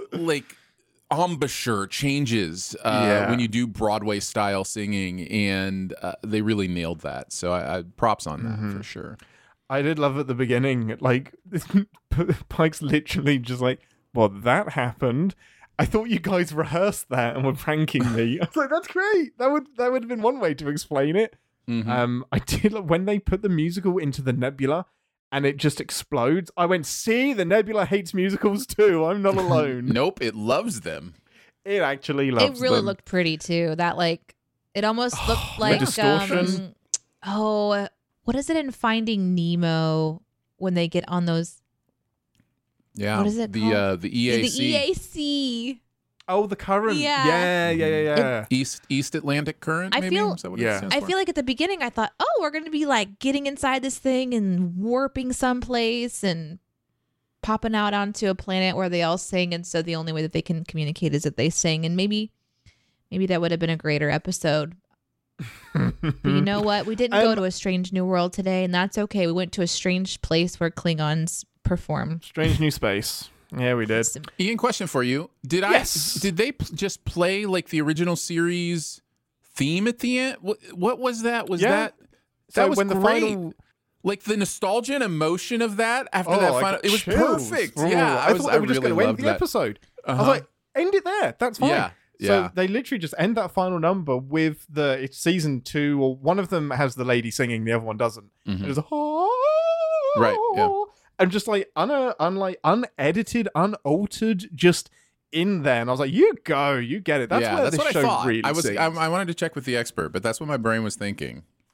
embouchure changes when you do Broadway style singing, and they really nailed that. So I props on that for sure. I did love at the beginning, like Pike's literally just like, well, that happened. I thought you guys rehearsed that and were pranking me. I was like, that's great. That would have been one way to explain it. I did when they put the musical into the nebula and it just explodes. I went, see, the nebula hates musicals too. I'm not alone. Nope, it loves them. It actually loves them. It really looked pretty too. That it almost looked like distortion. What is it in Finding Nemo when they get on those? Yeah, what is it called? The EAC. The EAC. Oh, the current. Yeah. East Atlantic Current, I maybe? feel like at the beginning I thought, oh, we're going to be like getting inside this thing and warping someplace and popping out onto a planet where they all sing, and so the only way that they can communicate is that they sing, and maybe that would have been a greater episode. But you know what? We didn't go to a strange new world today, and that's okay. We went to a strange place where Klingons perform. Strange new space. Yeah, we did. Ian, question for you. Did they just play like the original series theme at the end? What was that? That was when great. The final, like the nostalgia and emotion of that after that final, it was perfect. Yeah, I thought they were just going to end the episode. I was like, end it there. That's fine. Yeah. So they literally just end that final number with it's season 2, or one of them has the lady singing, the other one doesn't. It's right. Yeah. And just like unedited, unaltered, just in there. And I was like, you get it. That's what I thought. Really I wanted to check with the expert, but that's what my brain was thinking.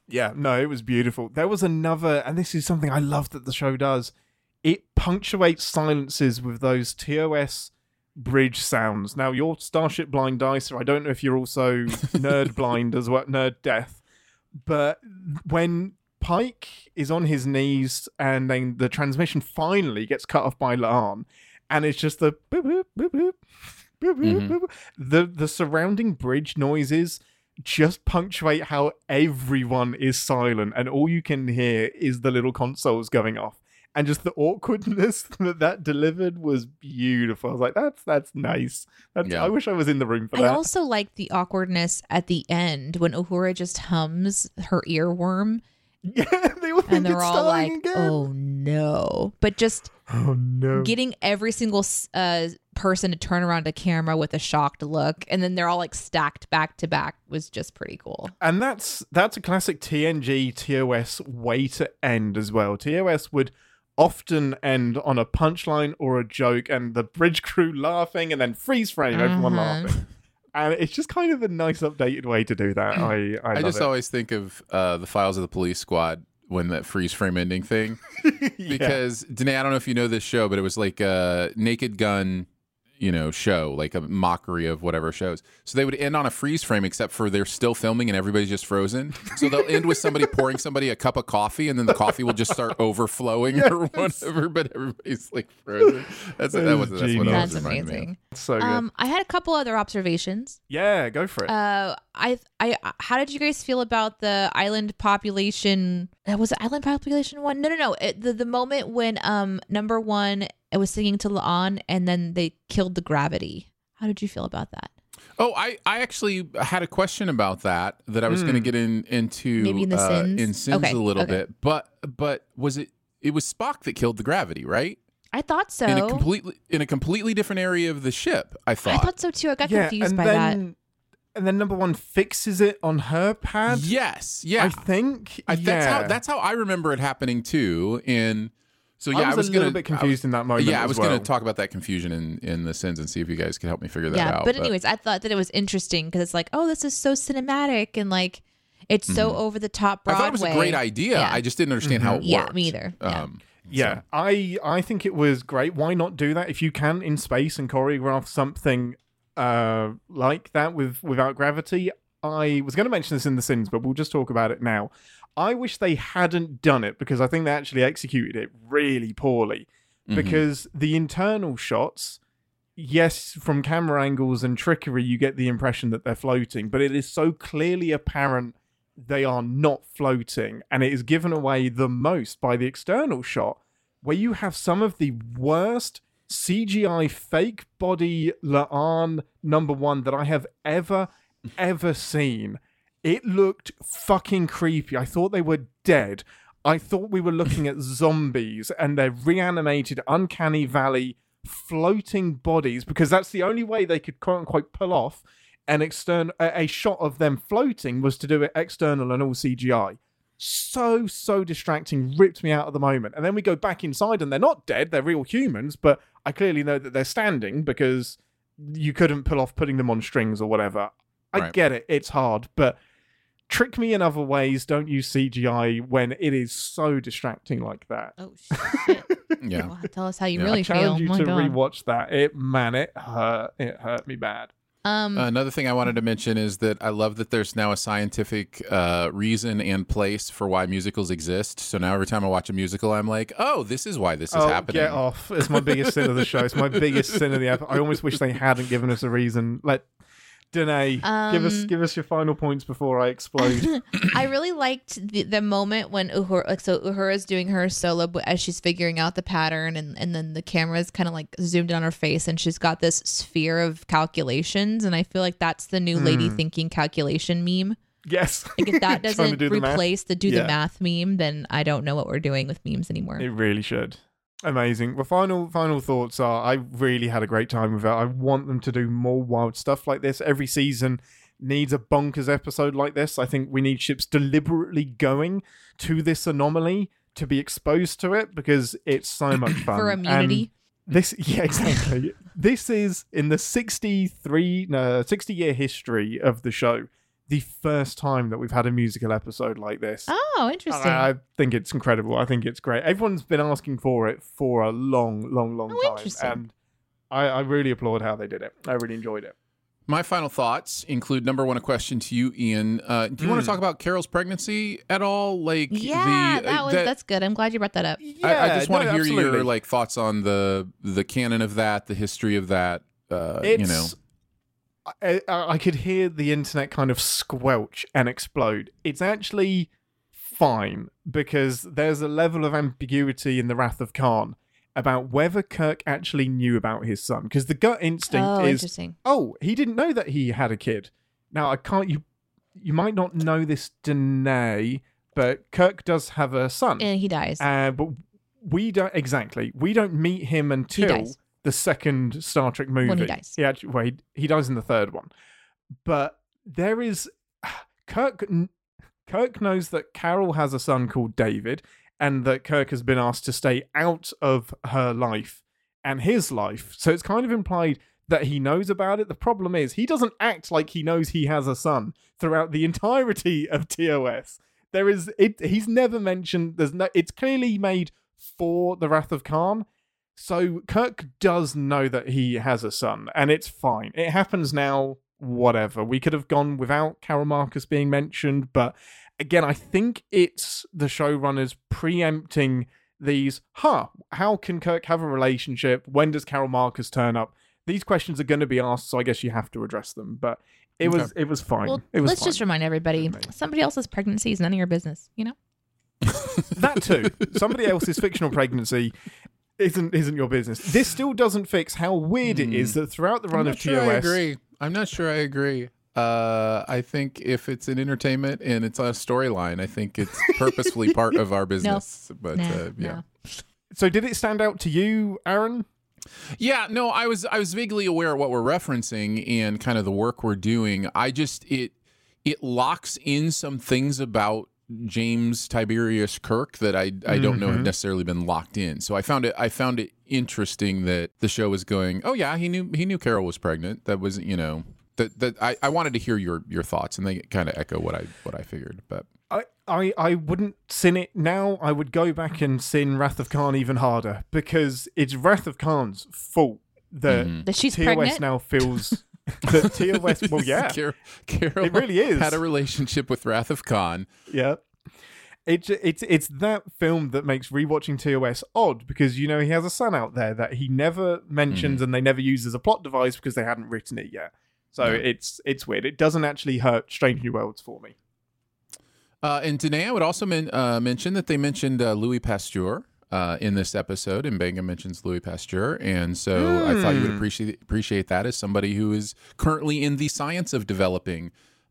Yeah, no, it was beautiful. There was another, and this is something I love that the show does. It punctuates silences with those TOS bridge sounds. Now, you're Starship Blind Dicer. I don't know if you're also nerd blind as well, nerd deaf. But when Pike is on his knees and then the transmission finally gets cut off by La'an, and it's just the boop, boop, boop, boop, boop, boop, boop. The surrounding bridge noises just punctuate how everyone is silent and all you can hear is the little consoles going off. And just the awkwardness that delivered was beautiful. I was like, that's nice. I wish I was in the room for that. I also like the awkwardness at the end when Uhura just hums her earworm. Yeah, they're all like, again. "Oh no!" But just getting every single person to turn around to camera with a shocked look, and then they're all like stacked back to back was just pretty cool. And that's a classic TNG TOS way to end as well. TOS would often end on a punchline or a joke, and the bridge crew laughing, and then freeze frame everyone laughing. And it's just kind of a nice updated way to do that. I just love it. always think of the Files of the Police Squad when that freeze frame ending thing. Because, Danae, I don't know if you know this show, but it was like a Naked Gun, show, like a mockery of whatever shows. So they would end on a freeze frame, except for they're still filming and everybody's just frozen. So they'll end with somebody pouring somebody a cup of coffee, and then the coffee will just start overflowing or whatever, but everybody's like frozen. That's what That's amazing. So good. I had a couple other observations. Yeah, go for it. How did you guys feel about the island population? Was it island population one? No. The moment when number one, it was singing to La'an, and then they killed the gravity. How did you feel about that? Oh, I actually had a question about that I was going to get into maybe in the Sins? In Sins a little bit. But was it was Spock that killed the gravity, right? I thought so. In a completely different area of the ship, I thought so too. I got confused by that. And then number one fixes it on her pad. Yes, yeah. I think that's how I remember it happening too. So yeah, I was a little bit confused in that moment. Yeah, I was going to talk about that confusion in the Sins and see if you guys could help me figure that out. But anyways, I thought that it was interesting because it's like, oh, this is so cinematic and like it's so over the top Broadway. I thought it was a great idea. Yeah. I just didn't understand how it worked. Yeah, me either. Yeah, I think it was great. Why not do that if you can in space and choreograph something like that without gravity? I was going to mention this in the Sins, but we'll just talk about it now. I wish they hadn't done it because I think they actually executed it really poorly. Because the internal shots, yes, from camera angles and trickery, you get the impression that they're floating, but it is so clearly apparent they are not floating, and it is given away the most by the external shot, where you have some of the worst CGI fake body La'an number one that I have ever seen. It looked fucking creepy. I thought they were dead. I thought we were looking at zombies and their reanimated Uncanny Valley floating bodies, because that's the only way they could quote unquote pull off a shot of them floating was to do it external and all CGI. So distracting, ripped me out of the moment. And then we go back inside and they're not dead, they're real humans, but I clearly know that they're standing because you couldn't pull off putting them on strings or whatever. I get it, it's hard, but trick me in other ways. Don't use CGI when it is so distracting like that. Oh, shit. Yeah. Well, tell us how you really feel. I challenge you to rewatch that. It hurt me bad. Another thing I wanted to mention is that I love that there's now a scientific reason and place for why musicals exist. So now every time I watch a musical, I'm like, oh, this is why this is happening. Get off. It's my biggest sin of the show. It's my biggest sin of the episode. I almost wish they hadn't given us a reason. Danae, give us your final points before I explode. I really liked the moment when Uhura's doing her solo as she's figuring out the pattern, and then the camera's kind of like zoomed in on her face, and she's got this sphere of calculations, and I feel like that's the new lady thinking calculation meme. Yes. Like if that doesn't replace the math meme, then I don't know what we're doing with memes anymore. It really should. Amazing. Well, final thoughts are I really had a great time with it. I want them to do more wild stuff like this. Every season needs a bonkers episode like this. I think we need ships deliberately going to this anomaly to be exposed to it because it's so much fun. For immunity. Exactly. This is in the 60-year history of the show. the first time that we've had a musical episode like this. Oh, interesting. I think it's incredible. I think it's great. Everyone's been asking for it for a long time. Interesting. And I really applaud how they did it. I really enjoyed it. My final thoughts include, number one, a question to you, Ian. Do you want to talk about Carol's pregnancy at all? Like, that's good. I'm glad you brought that up. I just want to hear your like thoughts on the canon of that, the history of that. I could hear the internet kind of squelch and explode. It's actually fine because there's a level of ambiguity in The Wrath of Khan about whether Kirk actually knew about his son, because the gut instinct is, he didn't know that he had a kid. Now, you might not know this, Danae, but Kirk does have a son. And he dies. But we don't meet him until the second Star Trek movie. When he dies. He dies in the third one. But there is... Kirk knows that Carol has a son called David, and that Kirk has been asked to stay out of her life and his life. So it's kind of implied that he knows about it. The problem is he doesn't act like he knows he has a son throughout the entirety of TOS. He's never mentioned. It's clearly made for The Wrath of Khan. So Kirk does know that he has a son, and it's fine. It happens now, whatever. We could have gone without Carol Marcus being mentioned, but again, I think it's the showrunners preempting these, how can Kirk have a relationship? When does Carol Marcus turn up? These questions are going to be asked, so I guess you have to address them. But it was fine. Well, let's just remind everybody, somebody else's pregnancy is none of your business, you know? That too. Somebody else's fictional pregnancy isn't your business. This still doesn't fix how weird it is that throughout the run of TOS... I'm not sure I agree. I think if it's an entertainment and it's a storyline, I think it's purposefully part of our business. No. So did it stand out to you, Aaron? Yeah, no, I was vaguely aware of what we're referencing and kind of the work we're doing. It locks in some things about James Tiberius Kirk that I don't know have necessarily been locked in. So I found it interesting that the show was going, oh yeah, he knew Carol was pregnant. That was, that I wanted to hear your thoughts, and they kind of echo what I figured. But I wouldn't sin it now. I would go back and sin Wrath of Khan even harder, because it's Wrath of Khan's fault that she's TOS pregnant? now feels that TOS. Well, yeah, Carol it really is. Had a relationship with Wrath of Khan. Yeah. It's that film that makes rewatching TOS odd, because he has a son out there that he never mentions and they never use as a plot device because they hadn't written it yet. So it's weird. It doesn't actually hurt Strange New Worlds for me. And Danae, I would also mention that they mentioned Louis Pasteur in this episode, and Benga mentions Louis Pasteur, and so I thought you would appreciate that as somebody who is currently in the science of developing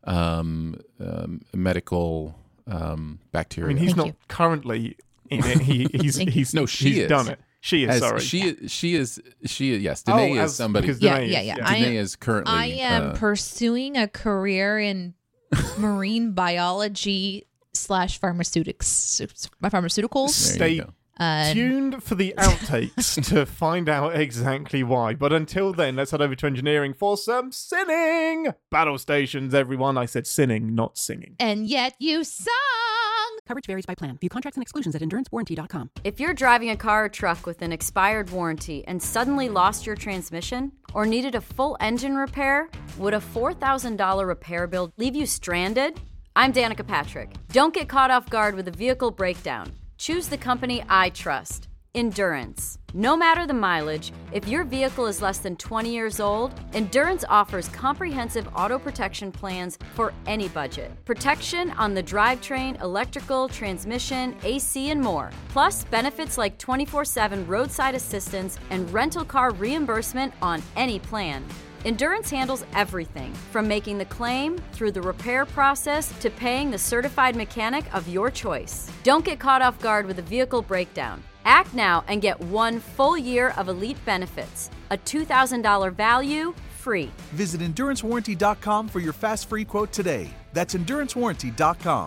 medical bacteria. I mean, he's not currently in it. He's done it. She is, sorry. She is, yes. Danae is somebody. Danae is currently. I am pursuing a career in marine biology / pharmaceuticals. Stay tuned for the outtakes to find out exactly why. But until then, let's head over to engineering for some sinning. Battle stations, everyone. I said sinning, not singing. And yet you sung. Coverage varies by plan. View contracts and exclusions at endurancewarranty.com. If you're driving a car or truck with an expired warranty and suddenly lost your transmission or needed a full engine repair, would a $4,000 repair bill leave you stranded? I'm Danica Patrick. Don't get caught off guard with a vehicle breakdown. Choose the company I trust, Endurance. No matter the mileage, if your vehicle is less than 20 years old, Endurance offers comprehensive auto protection plans for any budget. Protection on the drivetrain, electrical, transmission, AC, and more. Plus, benefits like 24/7 roadside assistance and rental car reimbursement on any plan. Endurance handles everything, from making the claim, through the repair process, to paying the certified mechanic of your choice. Don't get caught off guard with a vehicle breakdown. Act now and get 1 full year of elite benefits. A $2,000 value, free. Visit EnduranceWarranty.com for your fast free quote today. That's EnduranceWarranty.com.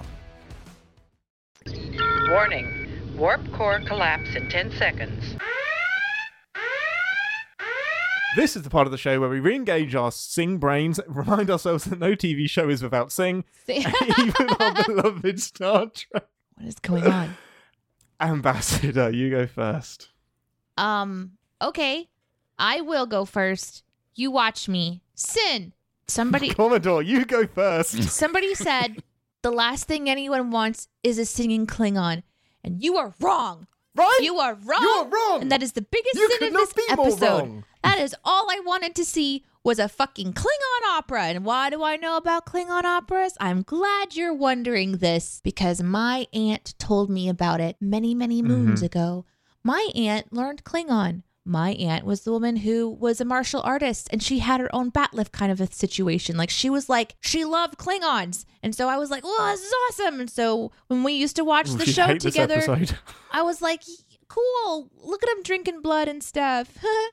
Warning. Warp core collapse in 10 seconds. This is the part of the show where we re-engage our Sing brains, remind ourselves that no TV show is without Sing, even our beloved Star Trek. What is going on? Ambassador, you go first. Okay. I will go first. You watch me. Sin. Somebody Commodore, you go first. Somebody said the last thing anyone wants is a singing Klingon. And you are wrong. Right? You are wrong. You are wrong. And that is the biggest You sin could of not this be more episode. wrong. That is all I wanted to see was a fucking Klingon opera. And why do I know about Klingon operas? I'm glad you're wondering this because my aunt told me about it many, many moons ago. My aunt learned Klingon. My aunt was the woman who was a martial artist and she had her own bat lift kind of a situation. Like she was like, she loved Klingons. And so I was like, oh, this is awesome. And so when we used to watch the show hate this together, episode. I was like, cool. Look at him drinking blood and stuff.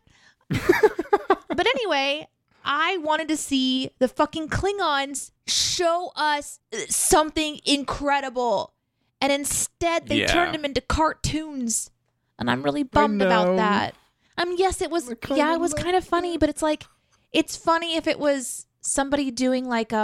But anyway, I wanted to see the fucking Klingons show us something incredible. And instead they turned them into cartoons. And I'm really bummed about that. Yes, it was kind of funny, but it's like, it's funny if it was somebody doing like,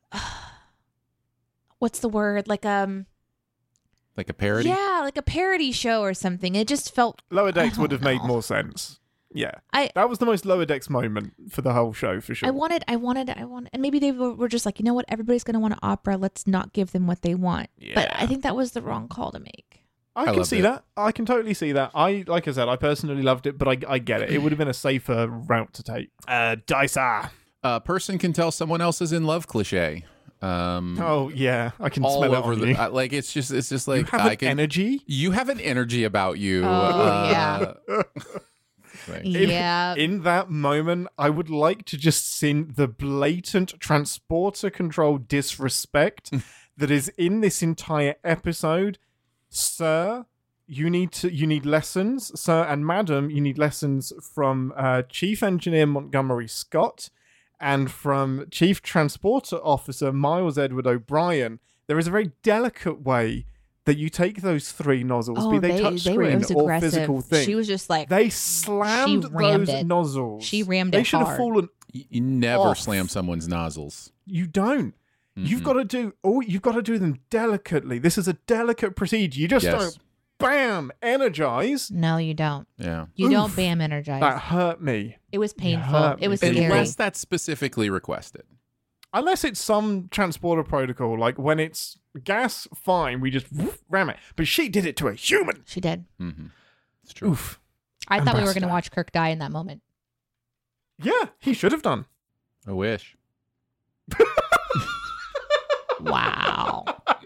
what's the word? Like a parody? Yeah, like a parody show or something. It just felt... Lower Decks would have made more sense. Yeah. That was the most Lower Decks moment for the whole show, for sure. I wanted, and maybe they were just like, you know what? Everybody's going to want an opera. Let's not give them what they want. Yeah. But I think that was the wrong call to make. I can see that. I can totally see that. Like I said, I personally loved it, but I get it. It would have been a safer route to take. Dicer. A person can tell someone else is in love cliche. Oh yeah, I can all smell it over on the you. like. It's just like You have an energy. You have an energy about you. Oh, yeah. In that moment, I would like to just sing the blatant transporter control disrespect that is in this entire episode. Sir, you need lessons. Sir and madam, you need lessons from Chief Engineer Montgomery Scott and from Chief Transporter Officer Miles Edward O'Brien. There is a very delicate way that you take those three nozzles, be they touchscreen or aggressive. Physical thing. She was just like... They slammed those nozzles. She rammed they it should have fallen You never off. slam someone's nozzles. You don't. You've got to do them delicately. This is a delicate procedure. You just don't bam energize. No, you don't. Yeah. You don't bam energize. That hurt me. It was painful. It was scary. Unless that's specifically requested. Unless it's some transporter protocol, like when it's gas, fine, we just ram it. But she did it to a human. She did. Mm-hmm. It's true. Oof. I thought we were going to watch Kirk die in that moment. Yeah, he should have done. I wish. Wow.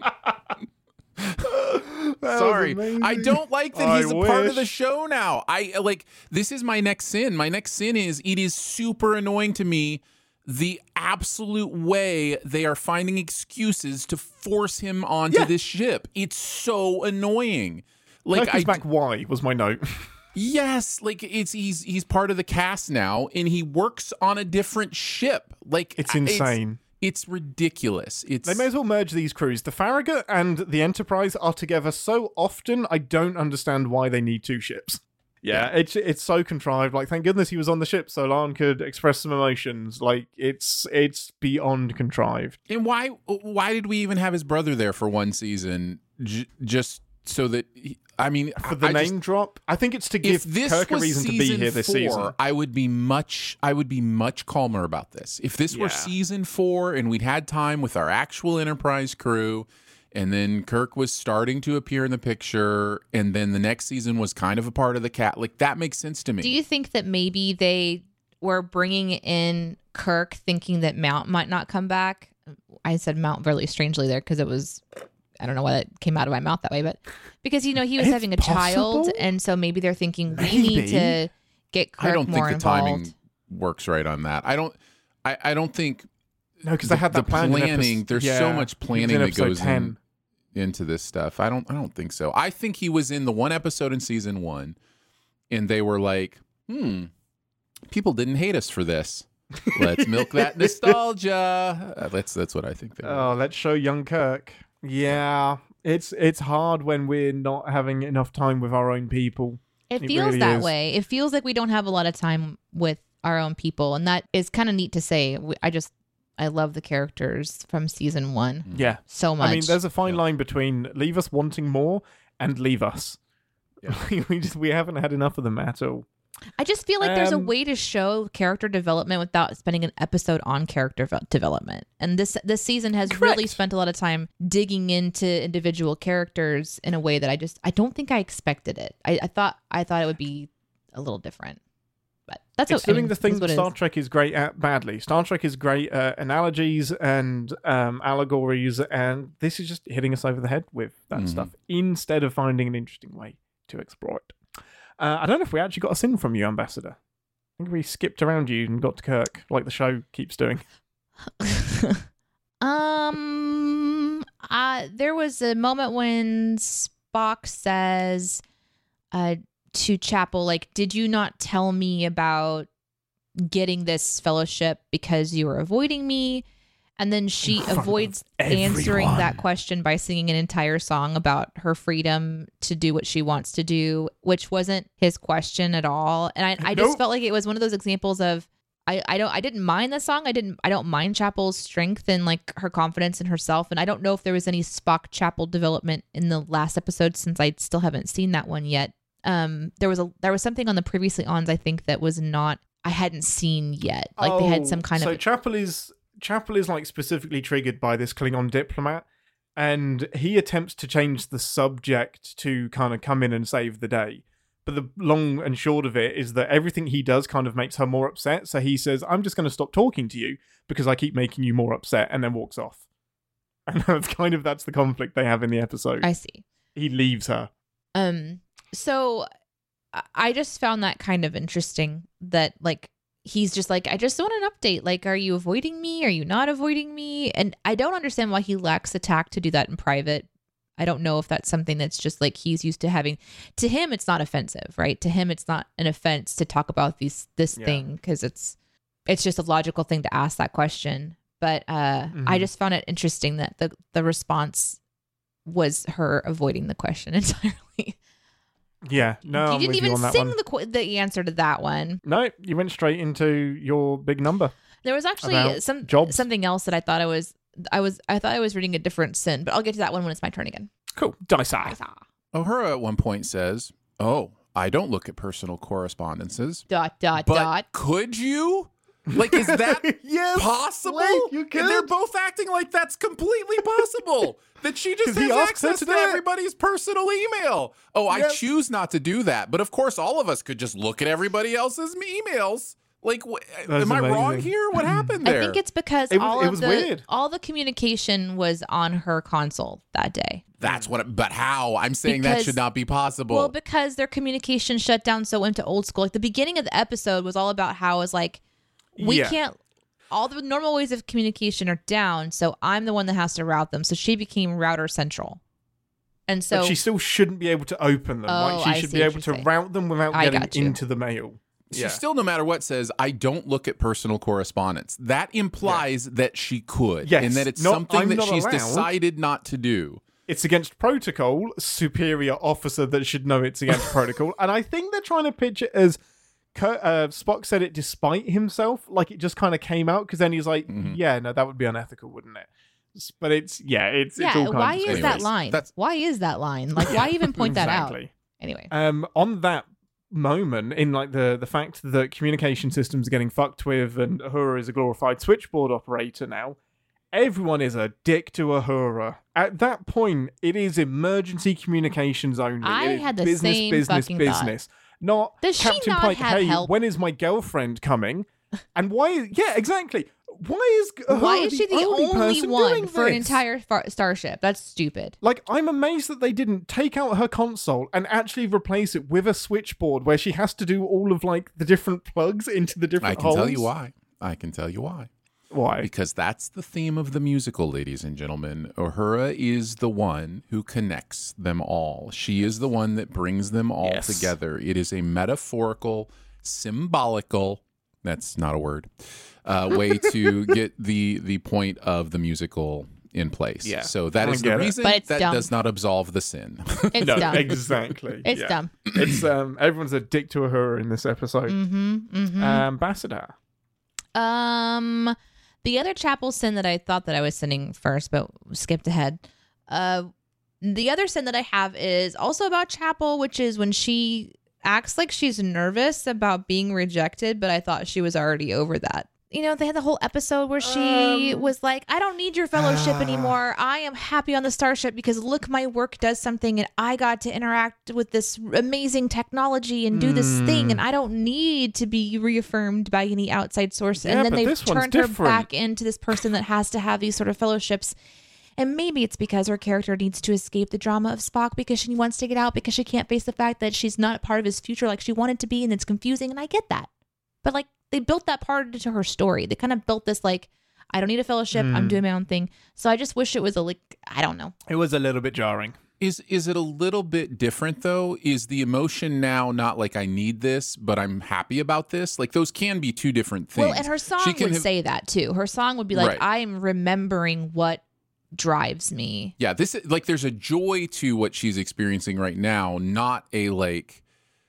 Sorry. I don't like that he's a part of the wish. show now. This is my next sin. My next sin is it is super annoying to me the absolute way they are finding excuses to force him onto this ship. It's so annoying. Kirk back why was my note. Yes, he's part of the cast now and he works on a different ship. It's insane. It's ridiculous. They may as well merge these crews. The Farragut and the Enterprise are together so often, I don't understand why they need two ships. Yeah, it's so contrived. Thank goodness he was on the ship so La'an could express some emotions. It's beyond contrived. And why did we even have his brother there for one season? Just so that... for the name drop, I think it's to give Kirk a reason to be here this season. I would be much calmer about this. If this were season 4 and we'd had time with our actual Enterprise crew, and then Kirk was starting to appear in the picture, and then the next season was kind of a part of the cat, that makes sense to me. Do you think that maybe they were bringing in Kirk thinking that Mount might not come back? I said Mount really strangely there because it was... I don't know why that came out of my mouth that way, but because, he was having a child. And so maybe they're thinking we need to get Kirk more involved. I don't think the timing works right on that. I don't think. No, because they had that planning. There's so much planning that goes into this stuff. I don't think so. I think he was in the one episode in season 1 and they were like, people didn't hate us for this. Let's milk that nostalgia. That's what I think. Let's show young Kirk. Yeah, it's hard when we're not having enough time with our own people. It feels really that way. It feels like we don't have a lot of time with our own people, and that is kind of neat to say. I love the characters from season 1. Yeah, so much. I mean, there's a fine line between leave us wanting more and leave us. Yeah. we haven't had enough of them at all. I just feel like there's a way to show character development without spending an episode on character development. And this season has really spent a lot of time digging into individual characters in a way that I don't think I expected it. I thought it would be a little different. But that's it's doing the thing that Star Trek is great at badly. Star Trek is great at analogies and allegories, and this is just hitting us over the head with that stuff instead of finding an interesting way to explore it. I don't know if we actually got a sin from you, Ambassador. I think we skipped around you and got to Kirk, like the show keeps doing. There was a moment when Spock says to Chapel, like, did you not tell me about getting this fellowship because you were avoiding me? And then she avoids answering that question by singing an entire song about her freedom to do what she wants to do, which wasn't his question at all. And I just felt like it was one of those examples of I didn't mind the song. I don't mind Chapel's strength and like her confidence in herself. And I don't know if there was any Spock Chapel development in the last episode, since I still haven't seen that one yet. There was something on the previously ons, I think, that was not, I hadn't seen yet. Like they had some kind of. So Chapel is like specifically triggered by this Klingon diplomat, and he attempts to change the subject to kind of come in and save the day. But the long and short of it is that everything he does kind of makes her more upset. So he says, I'm just going to stop talking to you because I keep making you more upset, and then walks off. And that's the conflict they have in the episode. I see. He leaves her. So I just found that kind of interesting that like, he's just like, I just want an update. Like, are you avoiding me? Are you not avoiding me? And I don't understand why he lacks the tact to do that in private. I don't know if that's something that's just like he's used to having. To him, it's not offensive, right? To him, it's not an offense to talk about this thing because it's just a logical thing to ask that question. But I just found it interesting that the response was her avoiding the question entirely. Yeah, no, you didn't even sing the answer to that one. No, you went straight into your big number. There was actually something else that I thought I was reading a different sin, but I'll get to that one when it's my turn again. Cool. Disa. Uhura at one point says, "Oh, I don't look at personal correspondences." ... But could you? Like, is that possible? You could. They're both acting like that's completely possible. That she just has access to everybody's personal email. Oh, I choose not to do that. But of course, all of us could just look at everybody else's emails. Like, am I wrong here? What happened there? I think it's because all the communication was on her console that day. That's what. But how? I'm saying that should not be possible. Well, because their communication shut down so into old school. Like the beginning of the episode was all about how it was like, we can't. All the normal ways of communication are down, so I'm the one that has to route them. So she became router central. And so but she still shouldn't be able to open them. She should be able to route them without getting into the mail. She still, no matter what, says, I don't look at personal correspondence. That implies that she could. Yes. And that it's something that she's decided not to do. It's against protocol. Superior officer that should know it's against protocol. And I think they're trying to pitch it as Spock said it despite himself. Like it just kind of came out because then he's like, yeah, no, that would be unethical, wouldn't it? But it's all why kinds is of that line? Why is that line? Like, why even point that out? Anyway. On that moment, in like the fact that communication systems are getting fucked with and Uhura is a glorified switchboard operator now, everyone is a dick to Uhura. At that point, it is emergency communications only. I had the same business. Not Does Captain she not Pike, have hey, help? when is my girlfriend coming? And why? Yeah, exactly. Why is she the only one for an entire starship? That's stupid. Like, I'm amazed that they didn't take out her console and actually replace it with a switchboard where she has to do all of like the different plugs into the different holes. I can tell you why. Why? Because that's the theme of the musical, ladies and gentlemen. Uhura is the one who connects them all. She is the one that brings them all together. It is a metaphorical, symbolical, that's not a word, way to get the point of the musical in place. Yeah. So that I is the get it. reason But it's that dumb. does not absolve the sin. It's No, dumb. exactly. It's yeah. dumb. It's everyone's a dick to Uhura in this episode. Ambassador. The other chapel sin that I thought that I was sinning first, but skipped ahead. The other sin that I have is also about Chapel, which is when she acts like she's nervous about being rejected, but I thought she was already over that. You know, they had the whole episode where she was like, I don't need your fellowship anymore. I am happy on the starship because look, my work does something and I got to interact with this amazing technology and do this thing and I don't need to be reaffirmed by any outside source. Yeah, And then but they've this one's turned her different. back into this person that has to have these sort of fellowships. And maybe it's because her character needs to escape the drama of Spock because she wants to get out because she can't face the fact that she's not part of his future like she wanted to be, and it's confusing, and I get that. But like they built that part into her story. They kind of built this like, I don't need a fellowship, I'm doing my own thing. So I just wish it was I don't know. It was a little bit jarring. Is it a little bit different though? Is the emotion now not like I need this, but I'm happy about this? Like those can be two different things. Well, and her song She can would have- say that too. Her song would be like, Right. I am remembering what drives me. Yeah, this is like there's a joy to what she's experiencing right now, not a like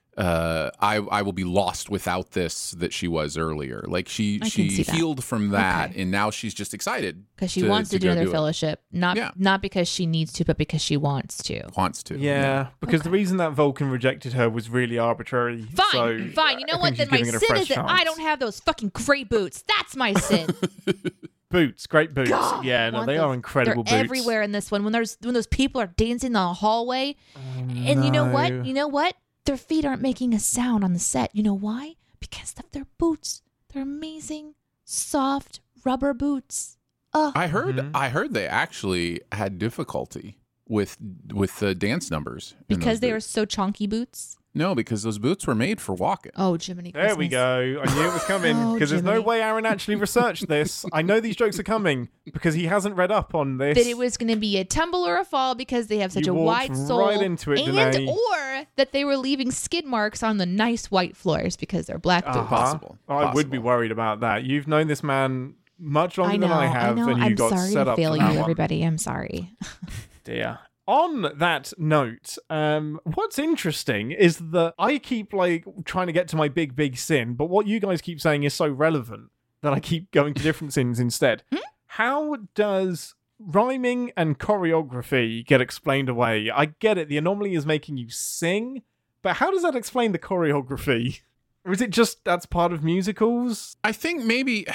I will be lost without this that she was earlier. Like she I can see that. healed from that Okay. and now she's just excited Because she wants to do go another it. fellowship. Not because she needs to, but because she wants to. Wants to. Yeah, because the reason that Vulcan rejected her was really arbitrary. Fine, so fine. You know I what? think Then she's my giving it a sin fresh is that chance. I don't have those fucking gray boots. That's my sin. Boots, great boots. God, Yeah, no, want they those. are incredible They're boots. everywhere in this one. When those people are dancing in the hallway, and you know what? no. You know what? Their feet aren't making a sound on the set. You know why? Because of their boots. They're amazing, soft rubber boots. I heard they actually had difficulty with the dance numbers. in Because those they were boots. so chonky boots. No, because those boots were made for walking. Oh, Jiminy There we Christmas. go. I knew it was coming Oh, because there's no Jiminy. way Aaron actually researched this. I know these jokes are coming because he hasn't read up on this. That it was going to be a tumble or a fall because they have such You a walked wide sole, right into it, and Danae. or that they were leaving skid marks on the nice white floors because they're black boots. Possible. I would be Possible. worried about that. You've known this man much longer I know, than I have, and you I'm got sorry set to up fail for you, that one. everybody. I'm sorry. Dear. On that note, what's interesting is that I keep like trying to get to my big sin, but what you guys keep saying is so relevant that I keep going to different sins instead. How does rhyming and choreography get explained away? I get it, the anomaly is making you sing, but how does that explain the choreography? Or is it just that's part of musicals? I think maybe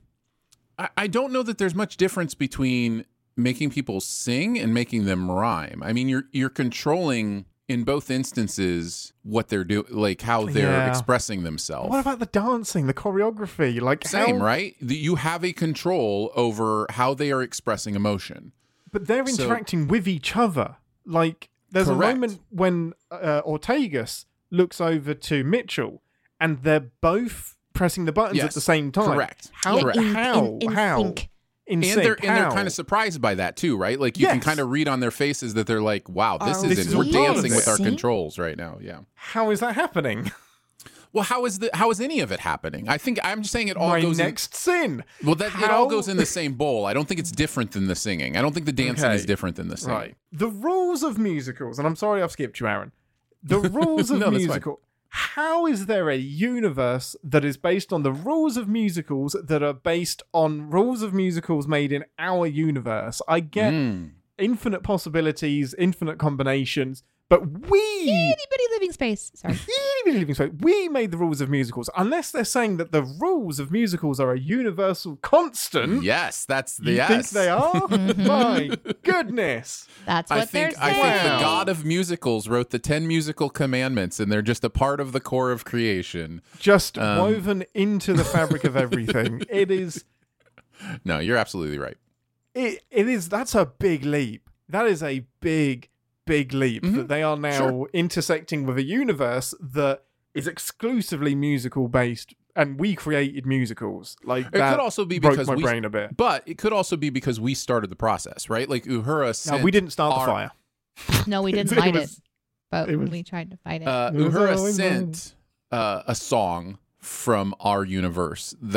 I don't know that there's much difference between making people sing and making them rhyme. I mean, you're controlling in both instances what they're doing, like how they're Yeah. expressing themselves. What about the dancing, the choreography? Like Same, how... right? You have a control over how they are expressing emotion. But they're So- interacting with each other. Like, there's Correct. a moment when Ortegas looks over to Mitchell, and they're both pressing the buttons at Yes, the same time. correct. How? Yeah, in- how? in how? sync. In And sync. they're How? kind of surprised by that too, right? Like you can Yes. kind of read on their faces that they're like, "Wow, this Are isn't. we We're dancing with our dancing? controls right now." Yeah. How is that happening? Well, how is any of it happening? I think I'm just saying it all My goes next sin. in. Well, it How- all goes in the same bowl. I don't think it's different than the singing. I don't think the dancing Okay. is different than the singing. Right. The rules of musicals, and I'm sorry I've skipped you, Aaron. The rules of No, that's fine. musical. How is there a universe that is based on the rules of musicals that are based on rules of musicals made in our universe? I get infinite possibilities, infinite combinations, but Anybody living space. Sorry. we made the rules of musicals. Unless they're saying that the rules of musicals are a universal constant. Yes, that's the You yes. think they are? My goodness. That's what I think they're saying. the Wow. God of musicals wrote the 10 musical commandments, and they're just a part of the core of creation. Just woven into the fabric of everything. It is No, you're absolutely right. it is that's a big leap. That is a big leap that they are now Sure. intersecting with a universe that is exclusively musical based, and we created musicals. Like It that could also be broke because my we, brain a bit. but it could also be because we started the process, right? Like Uhura No, sent we didn't start our- the fire. No, we didn't It light was- it, but it was- we tried to fight it. It was Uhura always sent a song from our universe that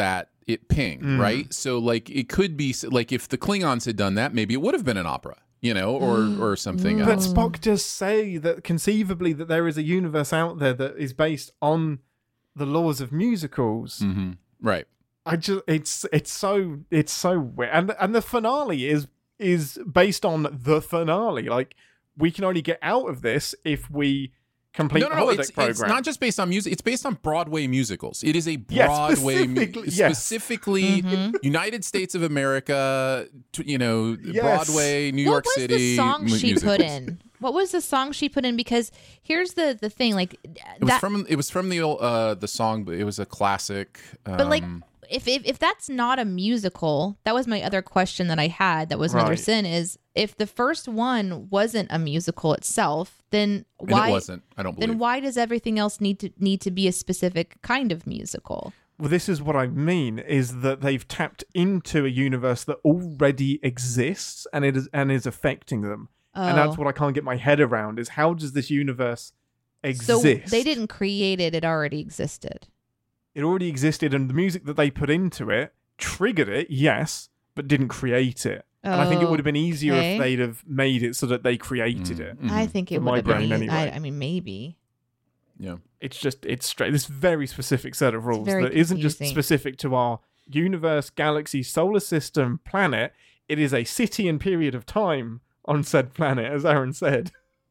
it ping, right? So like it could be like if the Klingons had done that, maybe it would have been an opera, or something But else. Spock does say that conceivably that there is a universe out there that is based on the laws of musicals. Mm-hmm. Right. It's so weird, and the finale is based on the finale. Like, we can only get out of this if we complete the holodeck program. It's not just based on music. It's based on Broadway musicals. It is a Broadway, specifically United States of America. Broadway, New York City. What was the song she musicals. put in? What was the song she put in? Because here's the thing, like it was from the song, but it was a classic. But like, if that's not a musical, that was my other question that I had. That was another sin, is if the first one wasn't a musical itself, then why? And it wasn't. I don't believe. Then why does everything else need to be a specific kind of musical? Well, this is what I mean, is that they've tapped into a universe that already exists and is affecting them. And that's what I can't get my head around, is how does this universe exist? So they didn't create it, it already existed. It already existed, and the music that they put into it triggered it, yes, but didn't create it. And I think it would have been easier if they'd have made it so that they created it. I think it In would my have been. brain, anyway. I mean, maybe. Yeah. It's straight. This very specific set of rules very that isn't just confusing. specific to our universe, galaxy, solar system, planet. It is a city and period of time on said planet, as Aaron said.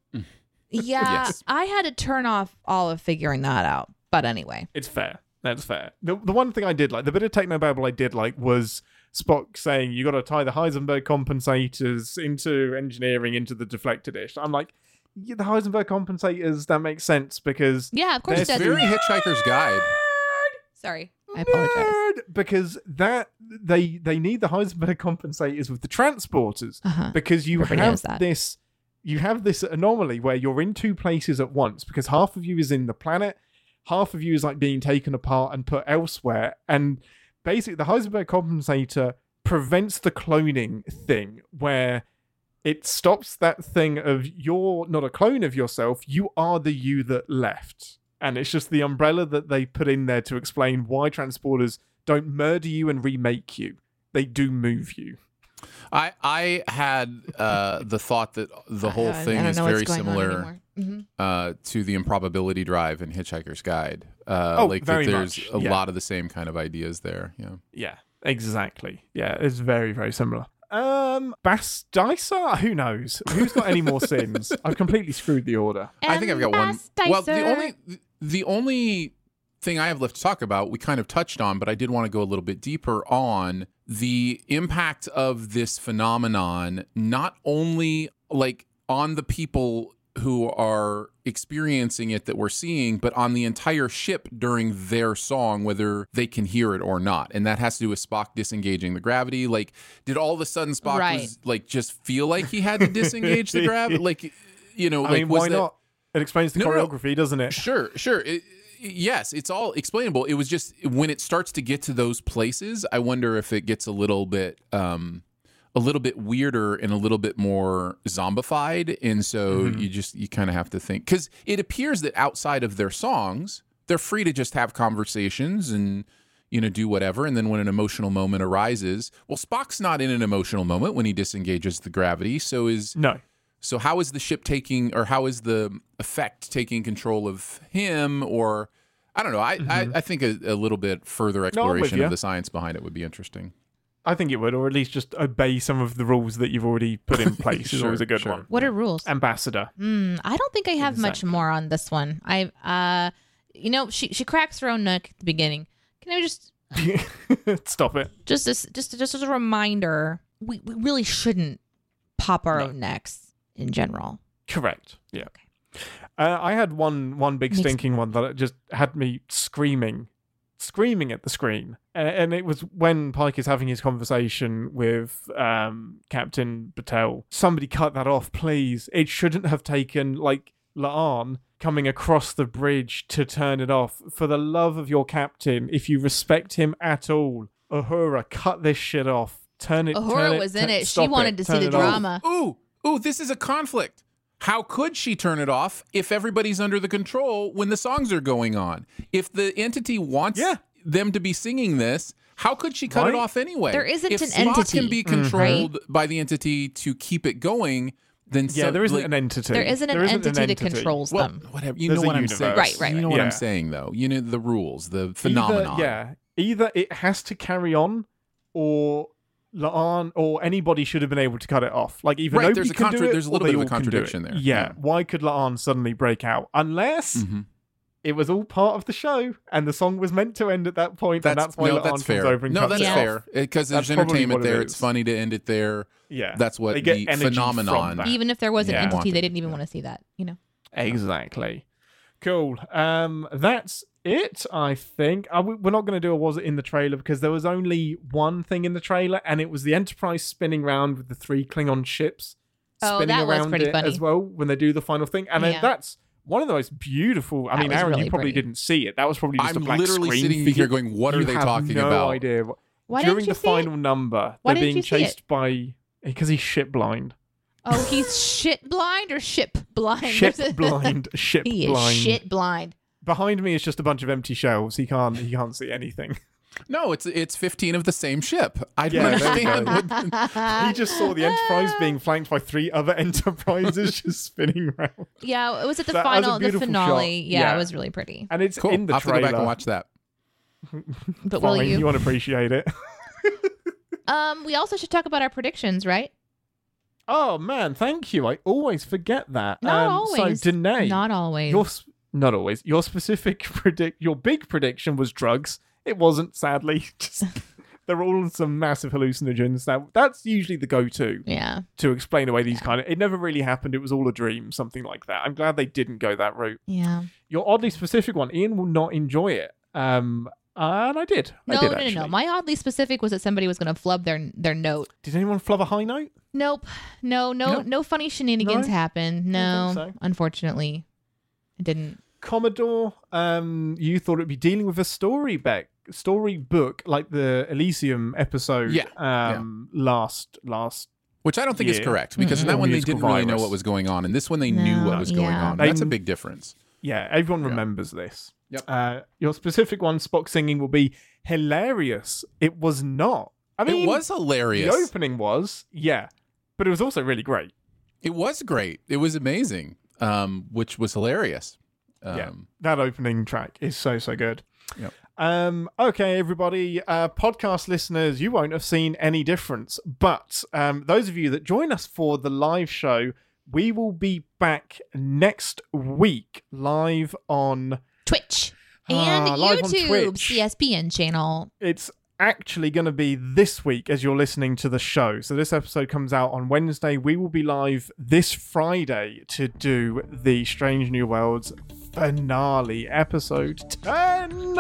Yeah, Yes. I had to turn off all of figuring that out. But anyway. It's fair. That's fair. The one thing I did like, the bit of technobabble I did like, was Spock saying you got to tie the Heisenberg compensators into engineering into the deflector dish. I'm like, yeah, the Heisenberg compensators, that makes sense because Yeah, of course it It's does. very Hitchhiker's Guide. Sorry, I apologize. because that they need the Heisenberg compensators with the transporters because Everybody knows that. you have this anomaly where you're in two places at once because half of you is in the planet, half of you is like being taken apart and put elsewhere, and basically the Heisenberg compensator prevents the cloning thing where it stops that thing of you're not a clone of yourself, you are the you that left. And it's just the umbrella that they put in there to explain why transporters don't murder you and remake you. They do move you. I had the thought that the whole thing I don't is know what's very going on similar anymore. to the improbability drive in Hitchhiker's Guide. Very there's much, a yeah. lot of the same kind of ideas there. Yeah. Yeah, exactly. Yeah, it's very, very similar. Bass Dicer? Who knows? Who's got any more sins? I've completely screwed the order. I think I've got one. Well, the only thing I have left to talk about, we kind of touched on, but I did want to go a little bit deeper on the impact of this phenomenon, not only like on the people who are experiencing it that we're seeing, but on the entire ship during their song, whether they can hear it or not. And that has to do with Spock disengaging the gravity. Like, did all of a sudden Spock was like just feel like he had to disengage the gravity? Like, you know, I mean, why not? It explains the choreography, doesn't it? Sure. Yes, it's all explainable. It was just when it starts to get to those places, I wonder if it gets a little bit weirder and a little bit more zombified. And so you kind of have to think, because it appears that outside of their songs, they're free to just have conversations and, you know, do whatever. And then when an emotional moment arises, well, Spock's not in an emotional moment when he disengages the gravity. So how is the ship taking, or how is the effect taking control of him? Or I don't know. I think a little bit further exploration of the science behind it would be interesting. I think it would, or at least just obey some of the rules that you've already put in place is always a good one. What are rules? Ambassador. I don't think I have much more on this one. She cracks her own neck at the beginning. Can I just stop it? Just as a reminder, we really shouldn't pop our own necks in general. Correct. Yeah. Okay. I had one big stinking one that just had me screaming at the screen, and it was when Pike is having his conversation with Captain Batel. Somebody cut that off, please. It shouldn't have taken like La'an coming across the bridge to turn it off. For the love of your captain, if you respect him at all, Uhura, cut this shit off. Uhura was in it. She wanted to see the drama. Ooh, this is a conflict. How could she turn it off if everybody's under the control when the songs are going on? If the entity wants them to be singing this, How could she cut it off anyway? There isn't if an Spock entity. can be controlled by the entity to keep it going, then there isn't an entity. There isn't an entity that controls them. Whatever. You know what I'm saying. Right. You know what I'm saying, though. You know the rules, the phenomenon. Either it has to carry on, or La'an or anybody should have been able to cut it off. Like either nobody can do it, there's a or little they bit of a all can do contradiction it. there. Yeah. Why could La'an suddenly break out? Unless it was all part of the show and the song was meant to end at that point, and that's why La'an comes over and cuts it off. Fair. Because there's entertainment there. It's funny to end it there. Yeah. That's what the phenomenon. Even if there was an entity, they didn't even want to see that, you know? Exactly. Cool. That's it, I think. We're not going to do a Was It in the trailer because there was only one thing in the trailer, and it was the Enterprise spinning around with the 3 Klingon ships spinning that was around pretty it funny. as well when they do the final thing. And that's one of the most beautiful. I mean, was Aaron, really you probably pretty. didn't see it. That was probably just a black literally screen sitting for here you. going, what are You they have talking no about? idea. Why During didn't you the see final it? number, Why they're didn't being you see it? chased by... Because he's ship blind. Oh, he's shit blind or ship blind? Ship blind. Ship He blind. is shit blind. Behind me is just a bunch of empty shelves. He can't see anything. No, it's 15 of the same ship. I don't Yeah, there you understand. He just saw the Enterprise being flanked by 3 other Enterprises just spinning around. Yeah, it was at the That was a the beautiful finale. shot. Yeah, Yeah. it was really pretty. And it's Cool. in the I'll have to trailer. go back and watch that. But Fine, will you? You won't appreciate it. We also should talk about our predictions, right? Oh, man, thank you. I always forget that. Not always. So, Danae, Not always. not always. Your specific your big prediction was drugs. It wasn't, sadly. Just they're all some massive hallucinogens. That's usually the go-to Yeah. to explain away these kind of... It never really happened. It was all a dream, something like that. I'm glad they didn't go that route. Yeah. Your oddly specific one, Ian will not enjoy it. And I did. No. My oddly specific was that somebody was going to flub their note. Did anyone flub a high note? Nope. No funny shenanigans No? happened. I No, don't think so. unfortunately, it didn't. Commodore, you thought it'd be dealing with a storybook like the Elysium episode. Last. Which I don't think is Yeah. correct, because in that one they Musical didn't really know virus. what was going on, and this one they knew what was going on. That's a big difference. Yeah, everyone remembers this. Yep. Your specific one, Spock singing, will be hilarious. It was not. I mean, It was hilarious. The opening was, but it was also really great. It was great. It was amazing, which was hilarious. That opening track is so good. Yep. Okay, everybody, podcast listeners, you won't have seen any difference, but those of you that join us for the live show, we will be back next week live on Twitch and live on YouTube, Twitch. CSPN channel. It's actually going to be this week as you're listening to the show. So this episode comes out on Wednesday. We will be live this Friday to do the Strange New Worlds finale, episode 10.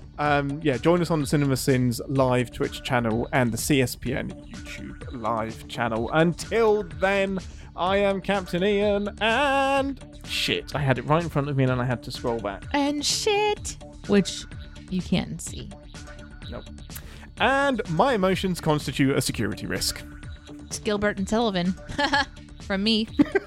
Join us on the Cinema Sins live Twitch channel and the CSPN YouTube live channel. Until then, I am Captain Ian, and shit, I had it right in front of me and then I had to scroll back. And shit, which you can't see. Nope. And my emotions constitute a security risk. It's Gilbert and Sullivan. From me.